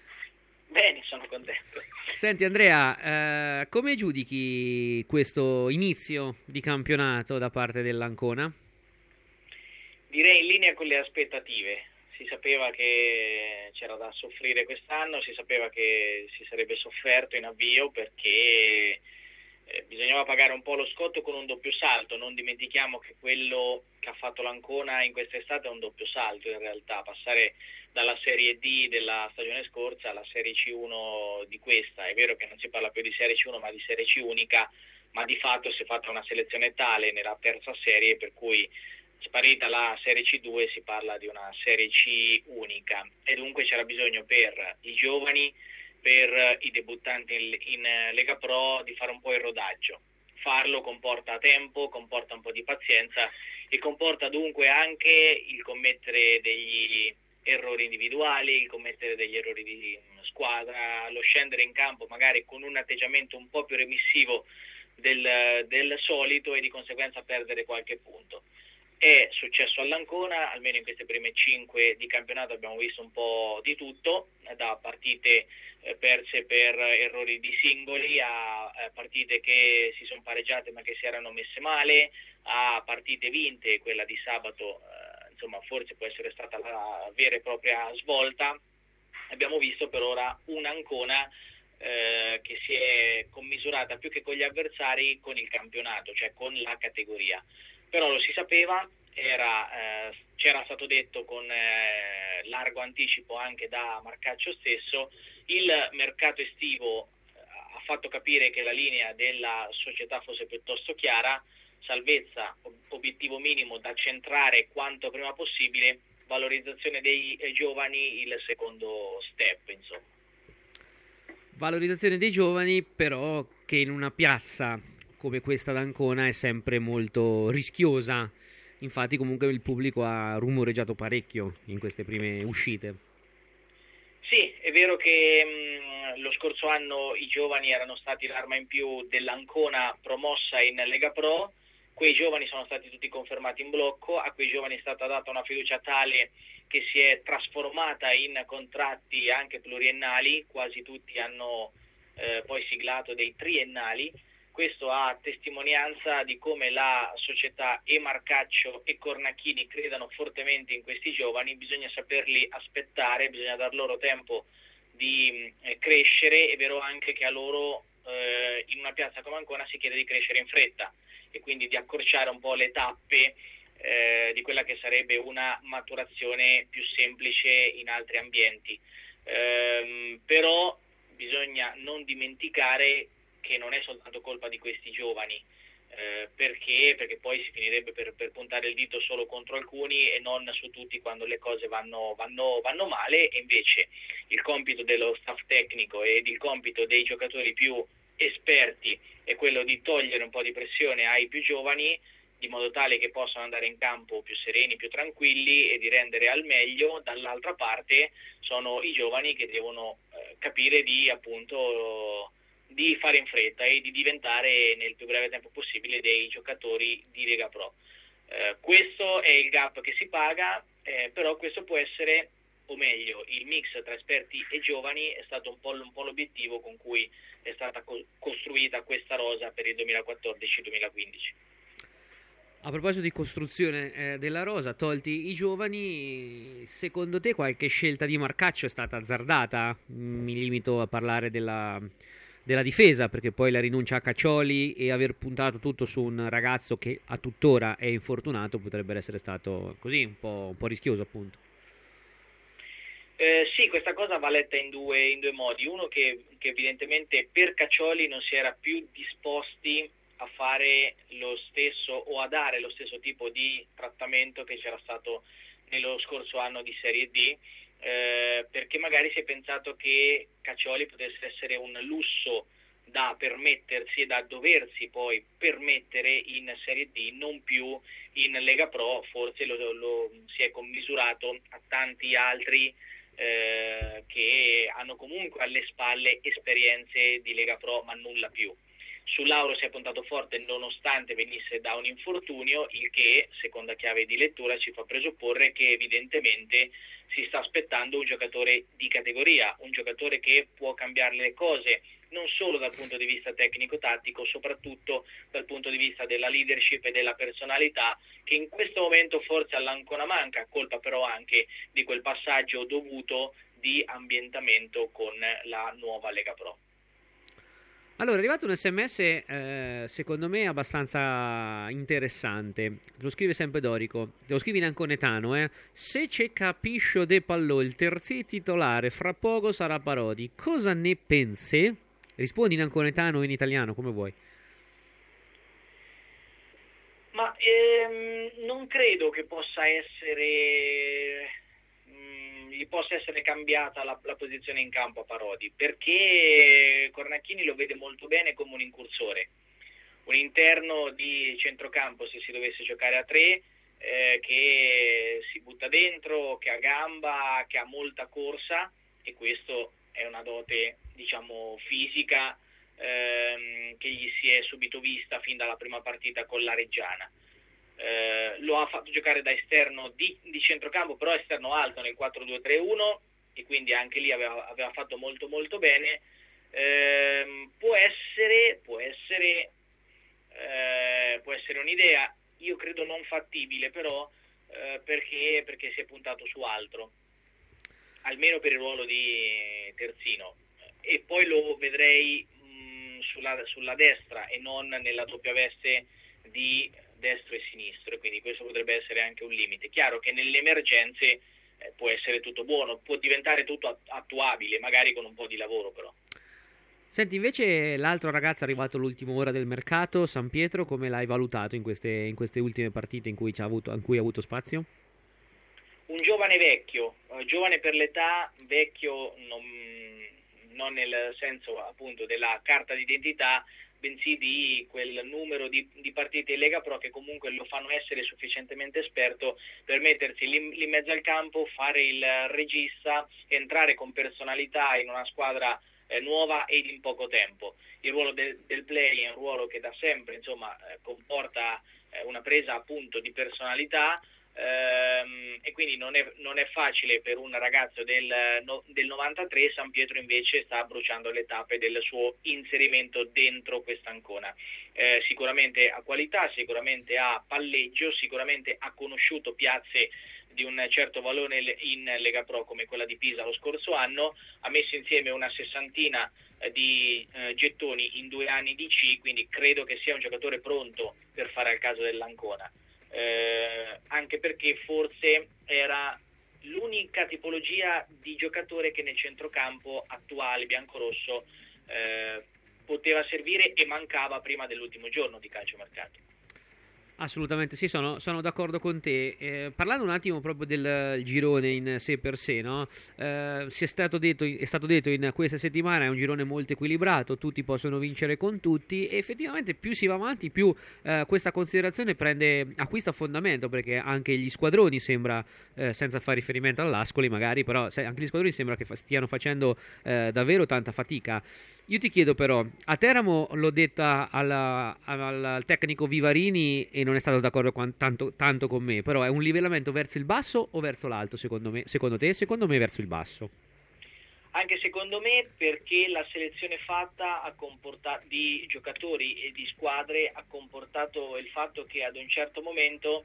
Bene, sono contento.
Senti Andrea, eh, come giudichi questo inizio di campionato da parte dell'Ancona?
Direi in linea con le aspettative. Si sapeva che c'era da soffrire quest'anno, si sapeva che si sarebbe sofferto in avvio perché eh, bisognava pagare un po' lo scotto con un doppio salto. Non dimentichiamo che quello che ha fatto l'Ancona in quest'estate è un doppio salto in realtà, passare dalla Serie D della stagione scorsa alla Serie C uno di questa. È vero che non si parla più di Serie C uno ma di Serie C unica, ma di fatto si è fatta una selezione tale nella terza serie per cui sparita la Serie C due si parla di una Serie C unica e dunque c'era bisogno per i giovani, per i debuttanti in, in Lega Pro di fare un po' il rodaggio. Farlo comporta tempo, comporta un po' di pazienza e comporta dunque anche il commettere degli errori individuali, il commettere degli errori di squadra, lo scendere in campo magari con un atteggiamento un po' più remissivo del, del solito e di conseguenza perdere qualche punto. È successo all'Ancona, almeno in queste prime cinque di campionato abbiamo visto un po' di tutto, da partite eh, perse per errori di singoli a eh, partite che si sono pareggiate ma che si erano messe male, a partite vinte, quella di sabato eh, insomma forse può essere stata la vera e propria svolta. Abbiamo visto per ora un'Ancona eh, che si è commisurata più che con gli avversari con il campionato, cioè con la categoria. Però lo si sapeva, era, eh, c'era stato detto con eh, largo anticipo anche da Marcaccio stesso, il mercato estivo eh, ha fatto capire che la linea della società fosse piuttosto chiara, salvezza, obiettivo minimo da centrare quanto prima possibile, valorizzazione dei eh, giovani il secondo step, insomma.
Valorizzazione dei giovani, però che in una piazza come questa d'Ancona è sempre molto rischiosa. Infatti comunque il pubblico ha rumoreggiato parecchio in queste prime uscite.
Sì, è vero che mh, lo scorso anno i giovani erano stati l'arma in più dell'Ancona promossa in Lega Pro, quei giovani sono stati tutti confermati in blocco, a quei giovani è stata data una fiducia tale che si è trasformata in contratti anche pluriennali, quasi tutti hanno eh, poi siglato dei triennali. Questo a testimonianza di come la società e Marcaccio e Cornacchini credano fortemente in questi giovani. Bisogna saperli aspettare, bisogna dar loro tempo di eh, crescere. È vero anche che a loro eh, in una piazza come Ancona si chiede di crescere in fretta e quindi di accorciare un po' le tappe eh, di quella che sarebbe una maturazione più semplice in altri ambienti. Ehm, però bisogna non dimenticare che non è soltanto colpa di questi giovani, eh, perché? Perché poi si finirebbe per, per puntare il dito solo contro alcuni e non su tutti quando le cose vanno, vanno, vanno male, e invece il compito dello staff tecnico ed il compito dei giocatori più esperti è quello di togliere un po' di pressione ai più giovani, di modo tale che possano andare in campo più sereni, più tranquilli e di rendere al meglio. Dall'altra parte sono i giovani che devono eh, capire di appunto di fare in fretta e di diventare nel più breve tempo possibile dei giocatori di Lega Pro. Eh, questo è il gap che si paga, eh, però questo può essere, o meglio, il mix tra esperti e giovani è stato un po', un po' l'obiettivo con cui è stata co- costruita questa rosa per il duemilaquattordici duemilaquindici.
A proposito di costruzione eh, della rosa, tolti i giovani, secondo te qualche scelta di Marcaccio è stata azzardata? Mi limito a parlare della, della difesa, perché poi la rinuncia a Caccioli e aver puntato tutto su un ragazzo che a tuttora è infortunato potrebbe essere stato così un po', un po' rischioso, appunto.
Eh, sì, questa cosa va letta in due, in due modi. Uno che, che evidentemente per Caccioli non si era più disposti a fare lo stesso o a dare lo stesso tipo di trattamento che c'era stato nello scorso anno di Serie D, eh, perché magari si è pensato che Caccioli potesse essere un lusso da permettersi e da doversi poi permettere in Serie D, non più in Lega Pro. Forse lo, lo si è commisurato a tanti altri eh, che hanno comunque alle spalle esperienze di Lega Pro ma nulla più. Su Lauro si è puntato forte nonostante venisse da un infortunio, il che, seconda chiave di lettura, ci fa presupporre che evidentemente si sta aspettando un giocatore di categoria, un giocatore che può cambiare le cose non solo dal punto di vista tecnico-tattico, soprattutto dal punto di vista della leadership e della personalità, che in questo momento forse all'Ancona manca, colpa però anche di quel passaggio dovuto di ambientamento con la nuova Lega Pro.
Allora, è arrivato un sms, eh, secondo me, abbastanza interessante. Lo scrive sempre Dorico, lo scrive in anconetano, eh. Se c'è capiscio de Pallò, il terzi titolare, fra poco sarà Parodi. Cosa ne pensi? Rispondi in anconetano o in italiano, come vuoi.
Ma ehm, non credo che possa essere... gli possa essere cambiata la, la posizione in campo a Parodi, perché Cornacchini lo vede molto bene come un incursore, un interno di centrocampo se si dovesse giocare a tre, eh, che si butta dentro, che ha gamba, che ha molta corsa, e questo è una dote, diciamo, fisica ehm, che gli si è subito vista fin dalla prima partita con la Reggiana. Eh, lo ha fatto giocare da esterno di, di centrocampo, però esterno alto nel quattro due tre uno, e quindi anche lì aveva, aveva fatto molto molto bene. Eh, può essere può essere eh, può essere un'idea, io credo non fattibile, però eh, perché, perché si è puntato su altro, almeno per il ruolo di terzino, e poi lo vedrei mh, sulla, sulla destra e non nella doppia veste di destro e sinistro, e quindi questo potrebbe essere anche un limite. Chiaro che nelle emergenze eh, può essere tutto buono, può diventare tutto attuabile, magari con un po' di lavoro però.
Senti, invece l'altro ragazzo arrivato all'ultima ora del mercato, San Pietro, come l'hai valutato in queste, in queste ultime partite in cui, c'ha avuto, in cui ha avuto spazio?
Un giovane vecchio, eh, giovane per l'età, vecchio non, non nel senso appunto della carta d'identità, bensì di quel numero di, di partite in Lega Pro che comunque lo fanno essere sufficientemente esperto per mettersi lì, lì in mezzo al campo, fare il regista, entrare con personalità in una squadra eh, nuova ed in poco tempo. Il ruolo del, del play è un ruolo che da sempre, insomma, eh, comporta eh, una presa appunto di personalità, ehm, e quindi non è, non è facile per un ragazzo del, no, del novantatré. San Pietro invece sta bruciando le tappe del suo inserimento dentro questa Ancona. Eh, sicuramente ha qualità, sicuramente ha palleggio, sicuramente ha conosciuto piazze di un certo valore in Lega Pro come quella di Pisa lo scorso anno, ha messo insieme una sessantina eh, di eh, gettoni in due anni di C, quindi credo che sia un giocatore pronto per fare al caso dell'Ancona, eh, anche perché forse era l'unica tipologia di giocatore che nel centrocampo attuale biancorosso eh, poteva servire e mancava prima dell'ultimo giorno di calciomercato.
Assolutamente sì, sono, sono d'accordo con te. Eh, parlando un attimo proprio del girone in sé per sé, no? Eh, si è stato detto, è stato detto in questa settimana è un girone molto equilibrato, tutti possono vincere con tutti, e effettivamente più si va avanti più eh, questa considerazione prende, acquista fondamento, perché anche gli squadroni sembra, eh, senza fare riferimento all'Ascoli magari, però se, anche gli squadroni sembra che fa, stiano facendo eh, davvero tanta fatica. Io ti chiedo però, a Teramo l'ho detta alla, al, al tecnico Vivarini e non è stato d'accordo con, tanto, tanto con me, però è un livellamento verso il basso o verso l'alto secondo me? Secondo te? Secondo me verso il basso.
Anche secondo me, perché la selezione fatta ha comportato, di giocatori e di squadre ha comportato il fatto che ad un certo momento,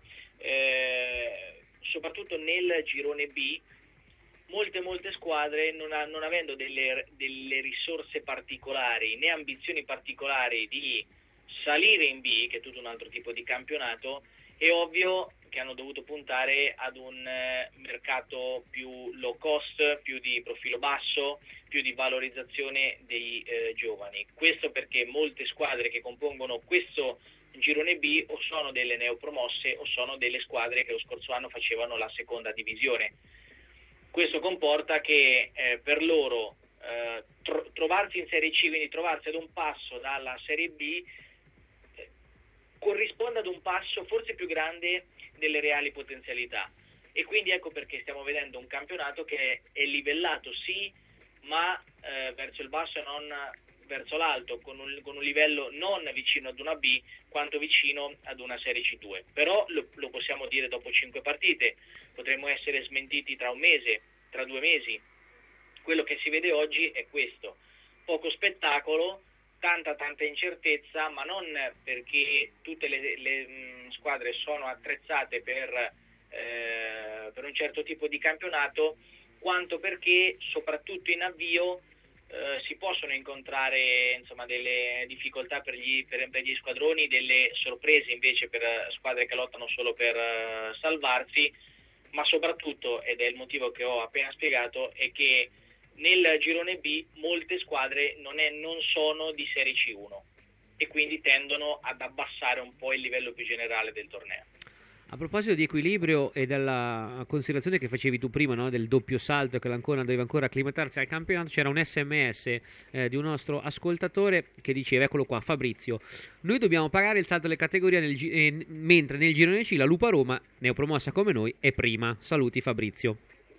eh, soprattutto nel girone B, molte molte squadre non, ha, non avendo delle, delle risorse particolari né ambizioni particolari di salire in B, che è tutto un altro tipo di campionato, è ovvio che hanno dovuto puntare ad un eh, mercato più low cost, più di profilo basso, più di valorizzazione dei eh, giovani. Questo perché molte squadre che compongono questo girone B o sono delle neopromosse o sono delle squadre che lo scorso anno facevano la seconda divisione. Questo comporta che eh, per loro eh, tro- trovarsi in Serie C, quindi trovarsi ad un passo dalla Serie B, eh, corrisponde ad un passo forse più grande delle reali potenzialità. E quindi ecco perché stiamo vedendo un campionato che è livellato sì, ma eh, verso il basso e non verso l'alto, con un, con un livello non vicino ad una B quanto vicino ad una Serie C due. Però lo, lo possiamo dire dopo cinque partite, potremmo essere smentiti tra un mese, tra due mesi. Quello che si vede oggi è questo: poco spettacolo, tanta tanta incertezza, ma non perché tutte le, le mh, squadre sono attrezzate per, eh, per un certo tipo di campionato, quanto perché soprattutto in avvio Uh, si possono incontrare insomma delle difficoltà per gli, per, per gli squadroni, delle sorprese invece per uh, squadre che lottano solo per uh, salvarsi, ma soprattutto, ed è il motivo che ho appena spiegato, è che nel girone B molte squadre non, è, non sono di Serie C uno e quindi tendono ad abbassare un po' il livello più generale del torneo.
A proposito di equilibrio e della considerazione che facevi tu prima, no, del doppio salto, che l'Ancona doveva ancora acclimatarsi al campionato, c'era un sms eh, di un nostro ascoltatore che diceva, eccolo qua, Fabrizio: noi dobbiamo pagare il salto alle categorie nel gi- eh, mentre nel girone C la Lupa Roma, neopromossa come noi, è prima. Saluti Fabrizio.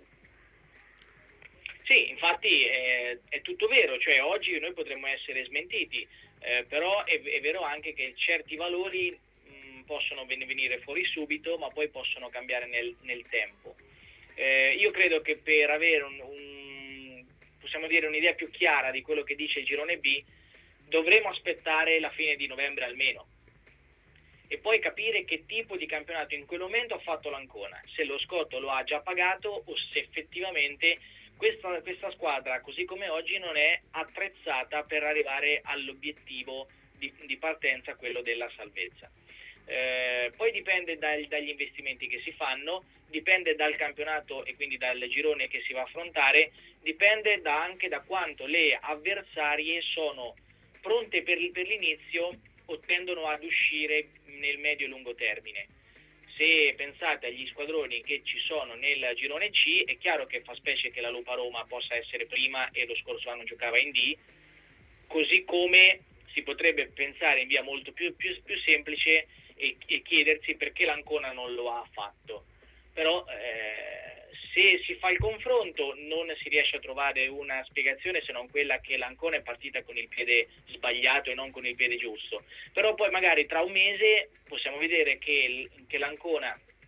Sì, infatti è, è tutto vero, cioè oggi noi potremmo essere smentiti, eh, però è, è vero anche che certi valori possono venire fuori subito, ma poi possono cambiare nel, nel tempo. Eh, io credo che per avere un, un, possiamo dire un'idea più chiara di quello che dice il girone B, dovremo aspettare la fine di novembre almeno e poi capire che tipo di campionato in quel momento ha fatto l'Ancona, se lo scotto lo ha già pagato o se effettivamente questa, questa squadra, così come oggi, non è attrezzata per arrivare all'obiettivo di, di partenza, quello della salvezza. Eh, poi dipende dal, dagli investimenti che si fanno, dipende dal campionato e quindi dal girone che si va a affrontare, dipende da, anche da quanto le avversarie sono pronte per, per l'inizio o tendono ad uscire nel medio e lungo termine. Se pensate agli squadroni che ci sono nel girone C, è chiaro che fa specie che la Lupa Roma possa essere prima e lo scorso anno giocava in D, così come si potrebbe pensare in via molto più, più, più semplice e, e chiedersi perché l'Ancona non lo ha fatto. Però eh, se si fa il confronto non si riesce a trovare una spiegazione se non quella che l'Ancona è partita con il piede sbagliato e non con il piede giusto. Però poi magari tra un mese possiamo vedere che, che l'Ancona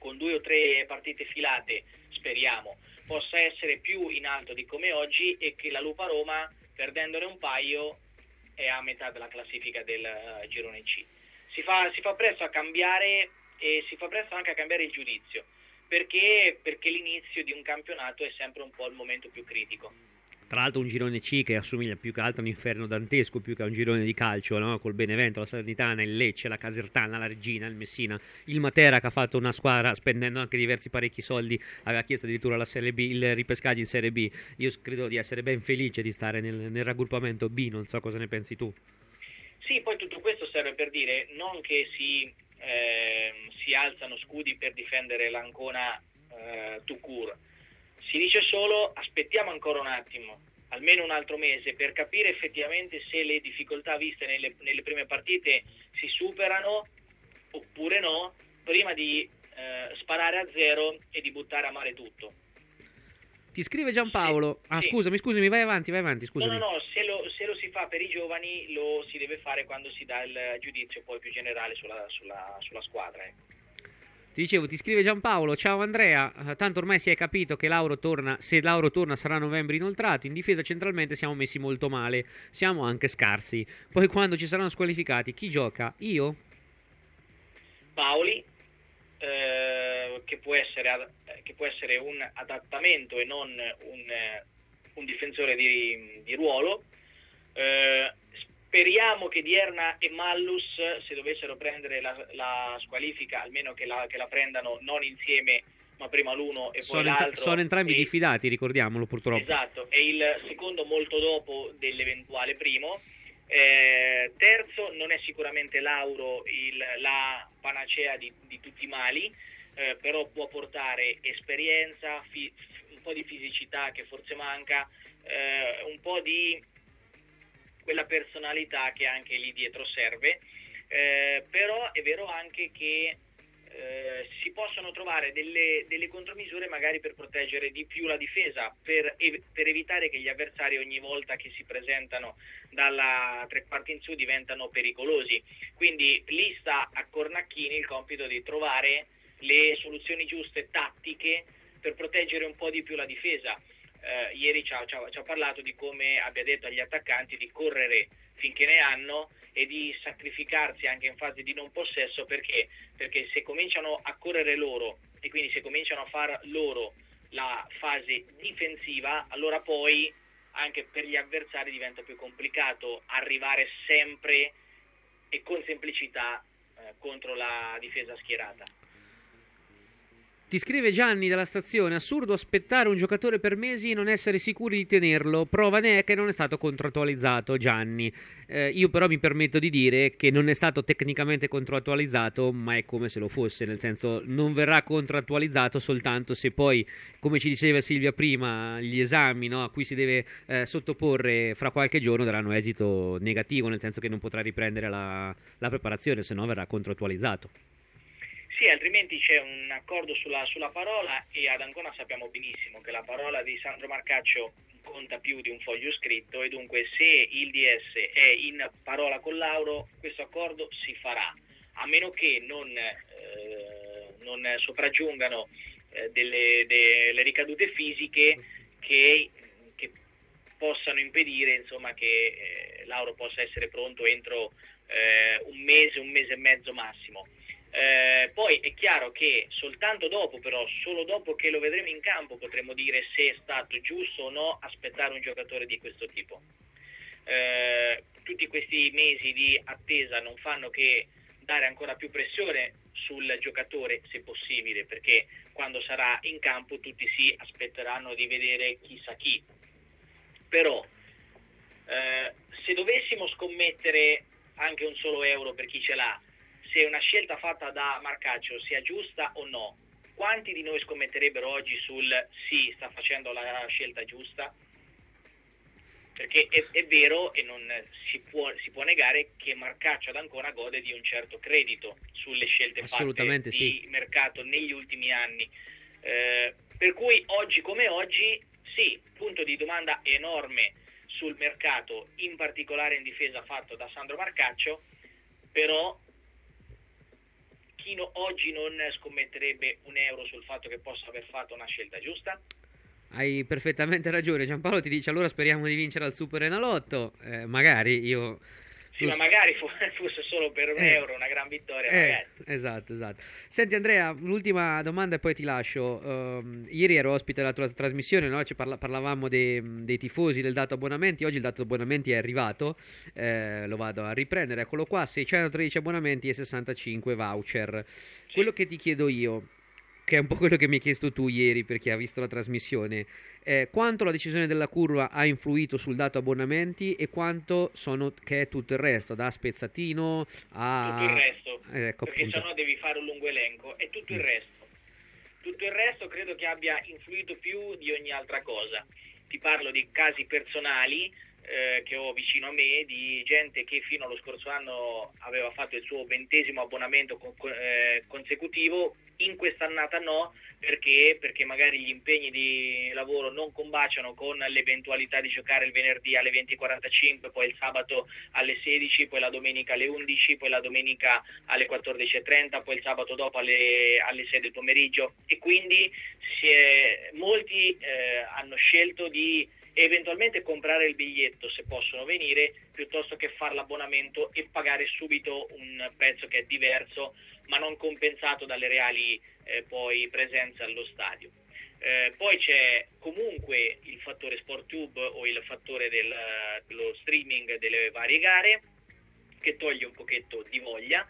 con due o tre partite filate, speriamo, possa essere più in alto di come oggi, e che la Lupa Roma, perdendone un paio, è a metà della classifica del uh, girone C. Si fa, si fa presto a cambiare, e si fa presto anche a cambiare il giudizio, perché, perché l'inizio di un campionato è sempre un po' il momento più critico.
Tra l'altro un girone C che assomiglia più che altro a un inferno dantesco, più che a un girone di calcio, no? Col Benevento, la Salernitana, il Lecce, la Casertana, la Reggina, il Messina, il Matera, che ha fatto una squadra spendendo anche diversi parecchi soldi, aveva chiesto addirittura la Serie B, il ripescaggio in Serie B. Io credo di essere ben felice di stare nel, nel raggruppamento B, non so cosa ne pensi tu.
Sì, poi tutto questo serve per dire non che si, eh, si alzano scudi per difendere l'Ancona eh, tout court. Si dice solo aspettiamo ancora un attimo, almeno un altro mese, per capire effettivamente se le difficoltà viste nelle, nelle prime partite si superano oppure no, prima di eh, sparare a zero e di buttare a mare tutto.
Ti scrive Giampaolo. Sì, ah, sì. scusami, scusami, vai avanti, vai avanti, scusami.
No, no, no, se lo, se lo si fa per i giovani, lo si deve fare quando si dà il giudizio poi più generale sulla, sulla, sulla squadra, eh.
Ti dicevo, ti scrive Giampaolo, ciao Andrea, tanto ormai si è capito che Lauro torna, se Lauro torna sarà a novembre inoltrato, in difesa centralmente siamo messi molto male, siamo anche scarsi, poi quando ci saranno squalificati chi gioca? Io?
Paoli, eh, che, può essere, che può essere un adattamento e non un, un difensore di, di ruolo, eh, speriamo che Dierna e Mallus, se dovessero prendere la, la squalifica, almeno che la, che la prendano non insieme, ma prima l'uno e
sono
poi
ent-
l'altro.
Sono entrambi
e,
diffidati, ricordiamolo purtroppo.
Esatto, e il secondo molto dopo dell'eventuale primo. Eh, terzo, non è sicuramente Lauro il, la panacea di, di tutti i mali, eh, però può portare esperienza, fi, un po' di fisicità che forse manca, eh, un po' di quella personalità che anche lì dietro serve, eh, però è vero anche che eh, si possono trovare delle, delle contromisure magari per proteggere di più la difesa, per, ev- per evitare che gli avversari ogni volta che si presentano dalla tre quarti in su diventano pericolosi. Quindi lì sta a Cornacchini il compito di trovare le soluzioni giuste tattiche per proteggere un po' di più la difesa. Uh, ieri ci ha, ci, ha, ci ha parlato di come abbia detto agli attaccanti di correre finché ne hanno e di sacrificarsi anche in fase di non possesso, perché perché se cominciano a correre loro e quindi se cominciano a far loro la fase difensiva, allora poi anche per gli avversari diventa più complicato arrivare sempre e con semplicità eh, contro la difesa schierata.
Ti scrive Gianni dalla stazione, assurdo aspettare un giocatore per mesi e non essere sicuri di tenerlo, prova ne è che non è stato contrattualizzato Gianni. Eh, io però mi permetto di dire che non è stato tecnicamente contrattualizzato, ma è come se lo fosse, nel senso non verrà contrattualizzato soltanto se poi, come ci diceva Silvia prima, gli esami, no, a cui si deve eh, sottoporre fra qualche giorno daranno esito negativo, nel senso che non potrà riprendere la, la preparazione, se no verrà contrattualizzato.
Sì, altrimenti c'è un accordo sulla, sulla parola, e ad Ancona sappiamo benissimo che la parola di Sandro Marcaccio conta più di un foglio scritto, e dunque se il D S è in parola con Lauro questo accordo si farà, a meno che non, eh, non sopraggiungano eh, delle, delle ricadute fisiche che, che possano impedire, insomma, che eh, Lauro possa essere pronto entro eh, un mese, un mese e mezzo massimo. Eh, poi è chiaro che soltanto dopo, però solo dopo che lo vedremo in campo, potremo dire se è stato giusto o no aspettare un giocatore di questo tipo. Eh, tutti questi mesi di attesa non fanno che dare ancora più pressione sul giocatore, se possibile, perché quando sarà in campo tutti si aspetteranno di vedere chissà chi. Però eh, se dovessimo scommettere anche un solo euro per chi ce l'ha, se una scelta fatta da Marcaccio sia giusta o no, quanti di noi scommetterebbero oggi sul sì, sta facendo la scelta giusta? Perché è, è vero e non si può, si può negare che Marcaccio ad Ancona gode di un certo credito sulle scelte fatte di
sì.
mercato negli ultimi anni. Eh, per cui oggi come oggi, sì, punto di domanda enorme sul mercato, in particolare in difesa fatto da Sandro Marcaccio, però chi no, oggi non scommetterebbe un euro sul fatto che possa aver fatto una scelta giusta?
Hai perfettamente ragione. Giampaolo ti dice allora speriamo di vincere al Super Enalotto, eh, magari io...
Sì, ma magari fosse solo per un
eh,
euro una gran vittoria,
eh,
magari.
Esatto, esatto. Senti Andrea, l'ultima domanda e poi ti lascio. Uh, ieri ero ospite della tua trasmissione, no? Ci parla- parlavamo dei, dei tifosi, del dato abbonamenti. Oggi il dato abbonamenti è arrivato, eh, lo vado a riprendere, eccolo qua, seicentotredici abbonamenti e sessantacinque voucher. Sì. Quello che ti chiedo io, che è un po' quello che mi hai chiesto tu ieri per chi ha visto la trasmissione, eh, quanto la decisione della curva ha influito sul dato abbonamenti e quanto sono, che è tutto il resto, da spezzatino a...
Tutto il resto,
eh, ecco,
perché
appunto.
sennò devi fare un lungo elenco, e tutto il resto. Tutto il resto credo che abbia influito più di ogni altra cosa. Ti parlo di casi personali eh, che ho vicino a me, di gente che fino allo scorso anno aveva fatto il suo ventesimo abbonamento con, eh, consecutivo, in quest'annata no, perché perché magari gli impegni di lavoro non combaciano con l'eventualità di giocare il venerdì alle venti e quarantacinque, poi il sabato alle sedici, poi la domenica alle undici, poi la domenica alle quattordici e trenta, poi il sabato dopo alle, alle sei del pomeriggio, e quindi si è, molti eh, hanno scelto di eventualmente comprare il biglietto se possono venire, piuttosto che fare l'abbonamento e pagare subito un prezzo che è diverso ma non compensato dalle reali eh, poi presenze allo stadio. Eh, poi c'è comunque il fattore SportTube o il fattore del, dello streaming delle varie gare, che toglie un pochetto di voglia,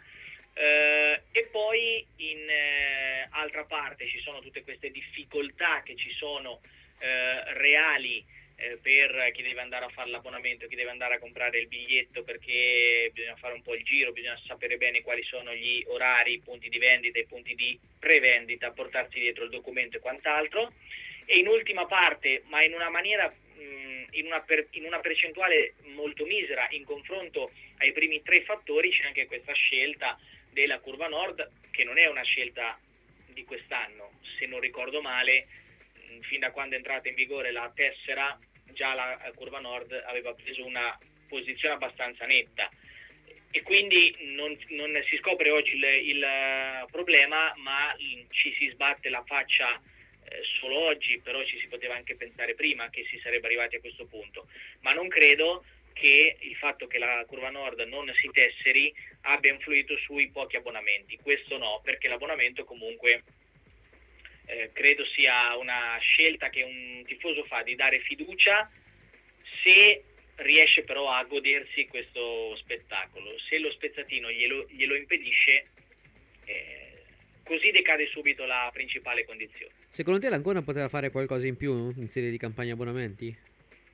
eh, e poi in eh, altra parte ci sono tutte queste difficoltà che ci sono eh, reali eh, per chi deve andare a fare l'abbonamento, chi deve andare a comprare il biglietto, perché bisogna fare un po' il giro, bisogna sapere bene quali sono gli orari, i punti di vendita, i punti di prevendita, portarsi dietro il documento e quant'altro. E in ultima parte, ma in una maniera mh, in, una per, in una percentuale molto misera in confronto ai primi tre fattori, c'è anche questa scelta della Curva Nord, che non è una scelta di quest'anno, se non ricordo male, mh, fin da quando è entrata in vigore la tessera, già la Curva Nord aveva preso una posizione abbastanza netta, e quindi non, non si scopre oggi il, il problema, ma ci si sbatte la faccia eh, solo oggi, però ci si poteva anche pensare prima che si sarebbe arrivati a questo punto. Ma non credo che il fatto che la Curva Nord non si tesseri abbia influito sui pochi abbonamenti, questo no, perché l'abbonamento comunque eh, credo sia una scelta che un tifoso fa, di dare fiducia se riesce però a godersi questo spettacolo. Se lo spezzatino glielo, glielo impedisce, eh, così decade subito la principale condizione.
Secondo te l'Ancona poteva fare qualcosa in più in serie di campagna abbonamenti?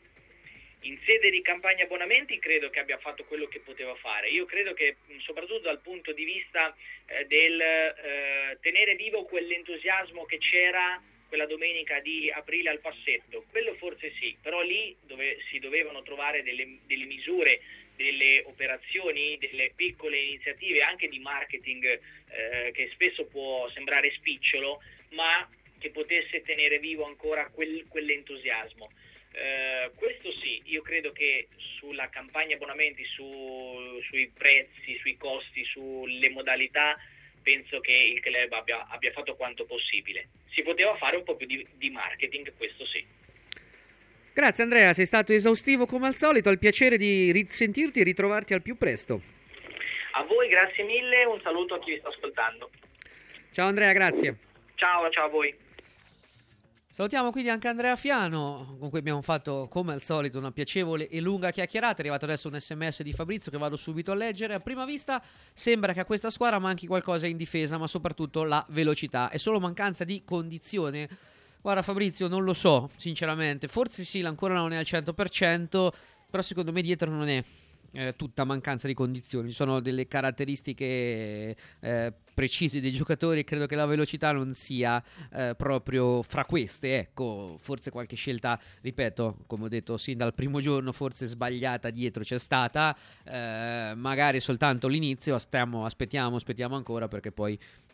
In sede di campagna abbonamenti credo che abbia fatto quello che poteva fare. Io credo che soprattutto dal punto di vista eh, del eh, tenere vivo quell'entusiasmo che c'era quella domenica di aprile al Passetto, quello forse sì, però lì dove si dovevano trovare delle, delle misure, delle operazioni, delle piccole iniziative anche di marketing eh, che spesso può sembrare spicciolo, ma che potesse tenere vivo ancora quel, quell'entusiasmo. Uh, questo sì, io credo che sulla campagna abbonamenti, su, sui prezzi, sui costi, sulle modalità, penso che il club abbia, abbia fatto quanto possibile. Si poteva fare un po' più di, di marketing, questo sì.
Grazie Andrea, sei stato esaustivo come al solito, ho il piacere di risentirti e ritrovarti al più presto.
A voi grazie mille, un saluto a chi vi sta ascoltando.
Ciao Andrea, grazie.
Ciao, ciao a voi.
Salutiamo quindi anche Andrea Fiano, con cui abbiamo fatto come al solito una piacevole e lunga chiacchierata. È arrivato adesso un sms di Fabrizio che vado subito a leggere. A prima vista sembra che a questa squadra manchi qualcosa in difesa, ma soprattutto la velocità. È solo mancanza di condizione? Guarda Fabrizio, non lo so sinceramente, forse sì, ancora non è al cento per cento, però secondo me dietro non è eh, tutta mancanza di condizioni. Ci sono delle caratteristiche eh, precise dei giocatori, credo che la velocità non sia eh, proprio fra queste, ecco, forse qualche scelta, ripeto, come ho detto sin dal primo giorno, forse sbagliata dietro c'è stata, eh, magari soltanto l'inizio, stiamo, aspettiamo, aspettiamo ancora, perché poi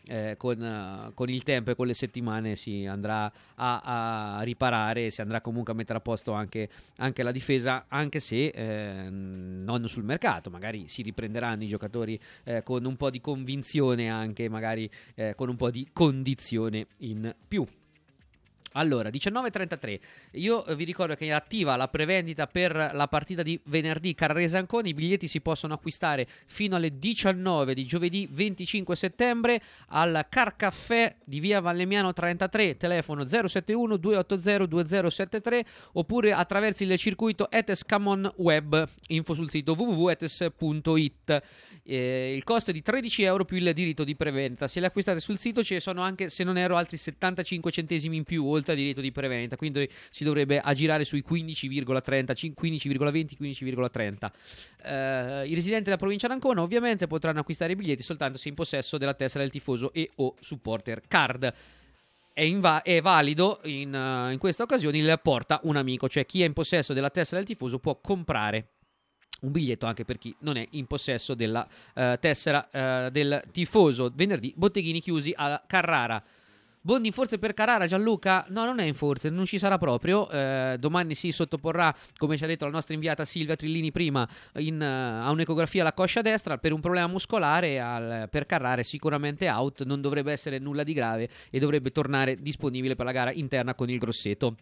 eh, con, uh, con il tempo e con le settimane si andrà a, a riparare, si andrà comunque a mettere a posto anche, anche la difesa, anche se eh, non sul mercato, magari si riprenderanno i giocatori eh, con un po' di convinzione, anche magari eh, con un po' di condizione in più. Allora, diciannove e trentatré, io vi ricordo che è attiva la prevendita per la partita di venerdì Carrarese Ancona. I biglietti si possono acquistare fino alle diciannove di giovedì venticinque settembre al Car Caffè di via Vallemiano trentatré, telefono zero sette uno due otto zero due zero sette tre, oppure attraverso il circuito Etes Camon Web, info sul sito w w w punto etes punto i t. Eh, il costo è di tredici euro più il diritto di prevendita. Se le acquistate sul sito ci sono anche, se non ero, altri settantacinque centesimi in più oltre al diritto di prevendita, quindi si dovrebbe aggirare sui quindici virgola trenta, quindici virgola venti, quindici virgola trenta. Eh, I residenti della provincia d'Ancona ovviamente potranno acquistare i biglietti soltanto se in possesso della tessera del tifoso e o supporter card. È, inva- è valido in, uh, in questa occasione il porta un amico, cioè chi è in possesso della tessera del tifoso può comprare un biglietto anche per chi non è in possesso della uh, tessera uh, del tifoso. Venerdì botteghini chiusi a Carrara. Bondi in forze per Carrara, Gianluca? No, non è in forze, non ci sarà proprio. Eh, domani si sottoporrà, come ci ha detto la nostra inviata Silvia Trillini prima, in, uh, a un'ecografia alla coscia destra per un problema muscolare. Al, per Carrara è sicuramente out, non dovrebbe essere nulla di grave e dovrebbe tornare disponibile per la gara interna con il Grosseto.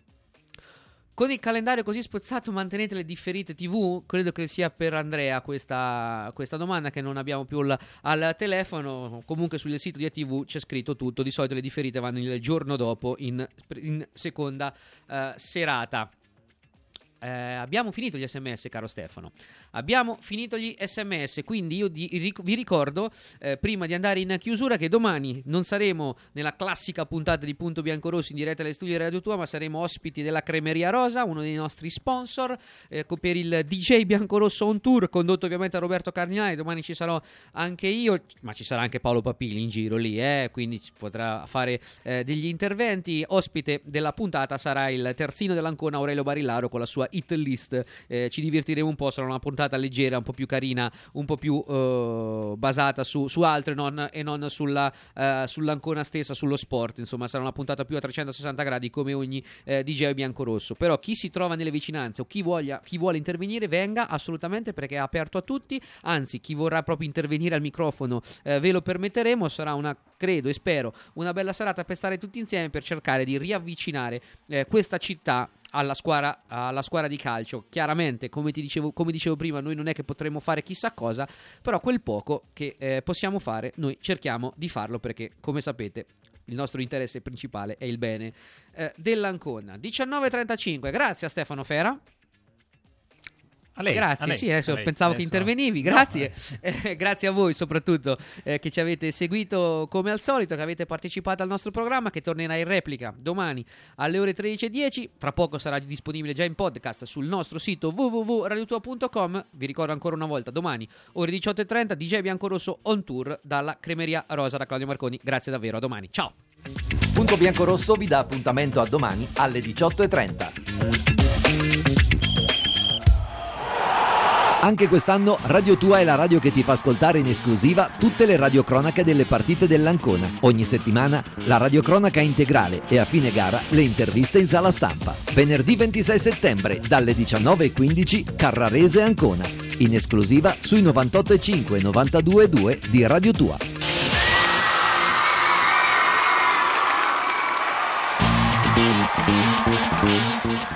Con il calendario così spezzato mantenete le differite tivù? Credo che sia per Andrea questa, questa domanda, che non abbiamo più l- al telefono. Comunque sul sito di A T V c'è scritto tutto. Di solito le differite vanno il giorno dopo in, in seconda uh, serata. Eh, abbiamo finito gli sms, caro Stefano. Abbiamo finito gli sms, quindi io di, ric- vi ricordo eh, prima di andare in chiusura che domani non saremo nella classica puntata di Punto Biancorosso in diretta alle studio di Radio Tua, ma saremo ospiti della Cremeria Rosa, uno dei nostri sponsor, eh, per il D J Biancorosso on tour, condotto ovviamente da Roberto Cardinale. Domani ci sarò anche io, ma ci sarà anche Paolo Papili in giro lì, eh, quindi potrà fare eh, degli interventi. Ospite della puntata sarà il terzino dell'Ancona Aurelio Barillaro con la sua hit list. Eh, ci divertiremo un po', sarà una puntata leggera, un po' più carina, un po' più uh, basata su, su altro e non, e non sulla, uh, sull'Ancona stessa, sullo sport. Insomma, sarà una puntata più a trecentosessanta gradi come ogni uh, D J biancorosso. Però chi si trova nelle vicinanze o chi, voglia, chi vuole intervenire venga assolutamente, perché è aperto a tutti. Anzi, chi vorrà proprio intervenire al microfono uh, ve lo permetteremo. Sarà una, credo e spero, una bella serata per stare tutti insieme, per cercare di riavvicinare uh, questa città alla squadra, alla squadra di calcio. Chiaramente, come ti dicevo, come dicevo prima, noi non è che potremo fare chissà cosa, però quel poco che eh, possiamo fare noi cerchiamo di farlo, perché come sapete il nostro interesse principale è il bene eh, dell'Ancona. diciannove e trentacinque, grazie a Stefano Fera.
A lei,
grazie,
a lei,
sì, adesso
lei,
pensavo
adesso...
che intervenivi, grazie.
No, eh.
eh, grazie a voi soprattutto eh, che ci avete seguito come al solito, che avete partecipato al nostro programma, che tornerà in replica domani alle ore tredici e dieci. Tra poco sarà disponibile già in podcast sul nostro sito w w w punto radio tua punto com. Vi ricordo ancora una volta, domani ore diciotto e trenta D J Biancorosso on tour dalla Cremeria Rosa da Claudio Marconi. Grazie davvero, a domani, ciao.
Punto Biancorosso vi dà appuntamento a domani alle diciotto e trenta. Anche quest'anno Radio Tua è la radio che ti fa ascoltare in esclusiva tutte le radiocronache delle partite dell'Ancona. Ogni settimana la radiocronaca integrale e a fine gara le interviste in sala stampa. Venerdì ventisei settembre dalle diciannove e quindici Carrarese Ancona. In esclusiva sui novantotto e cinque e novantadue e due di Radio Tua.
Thank you.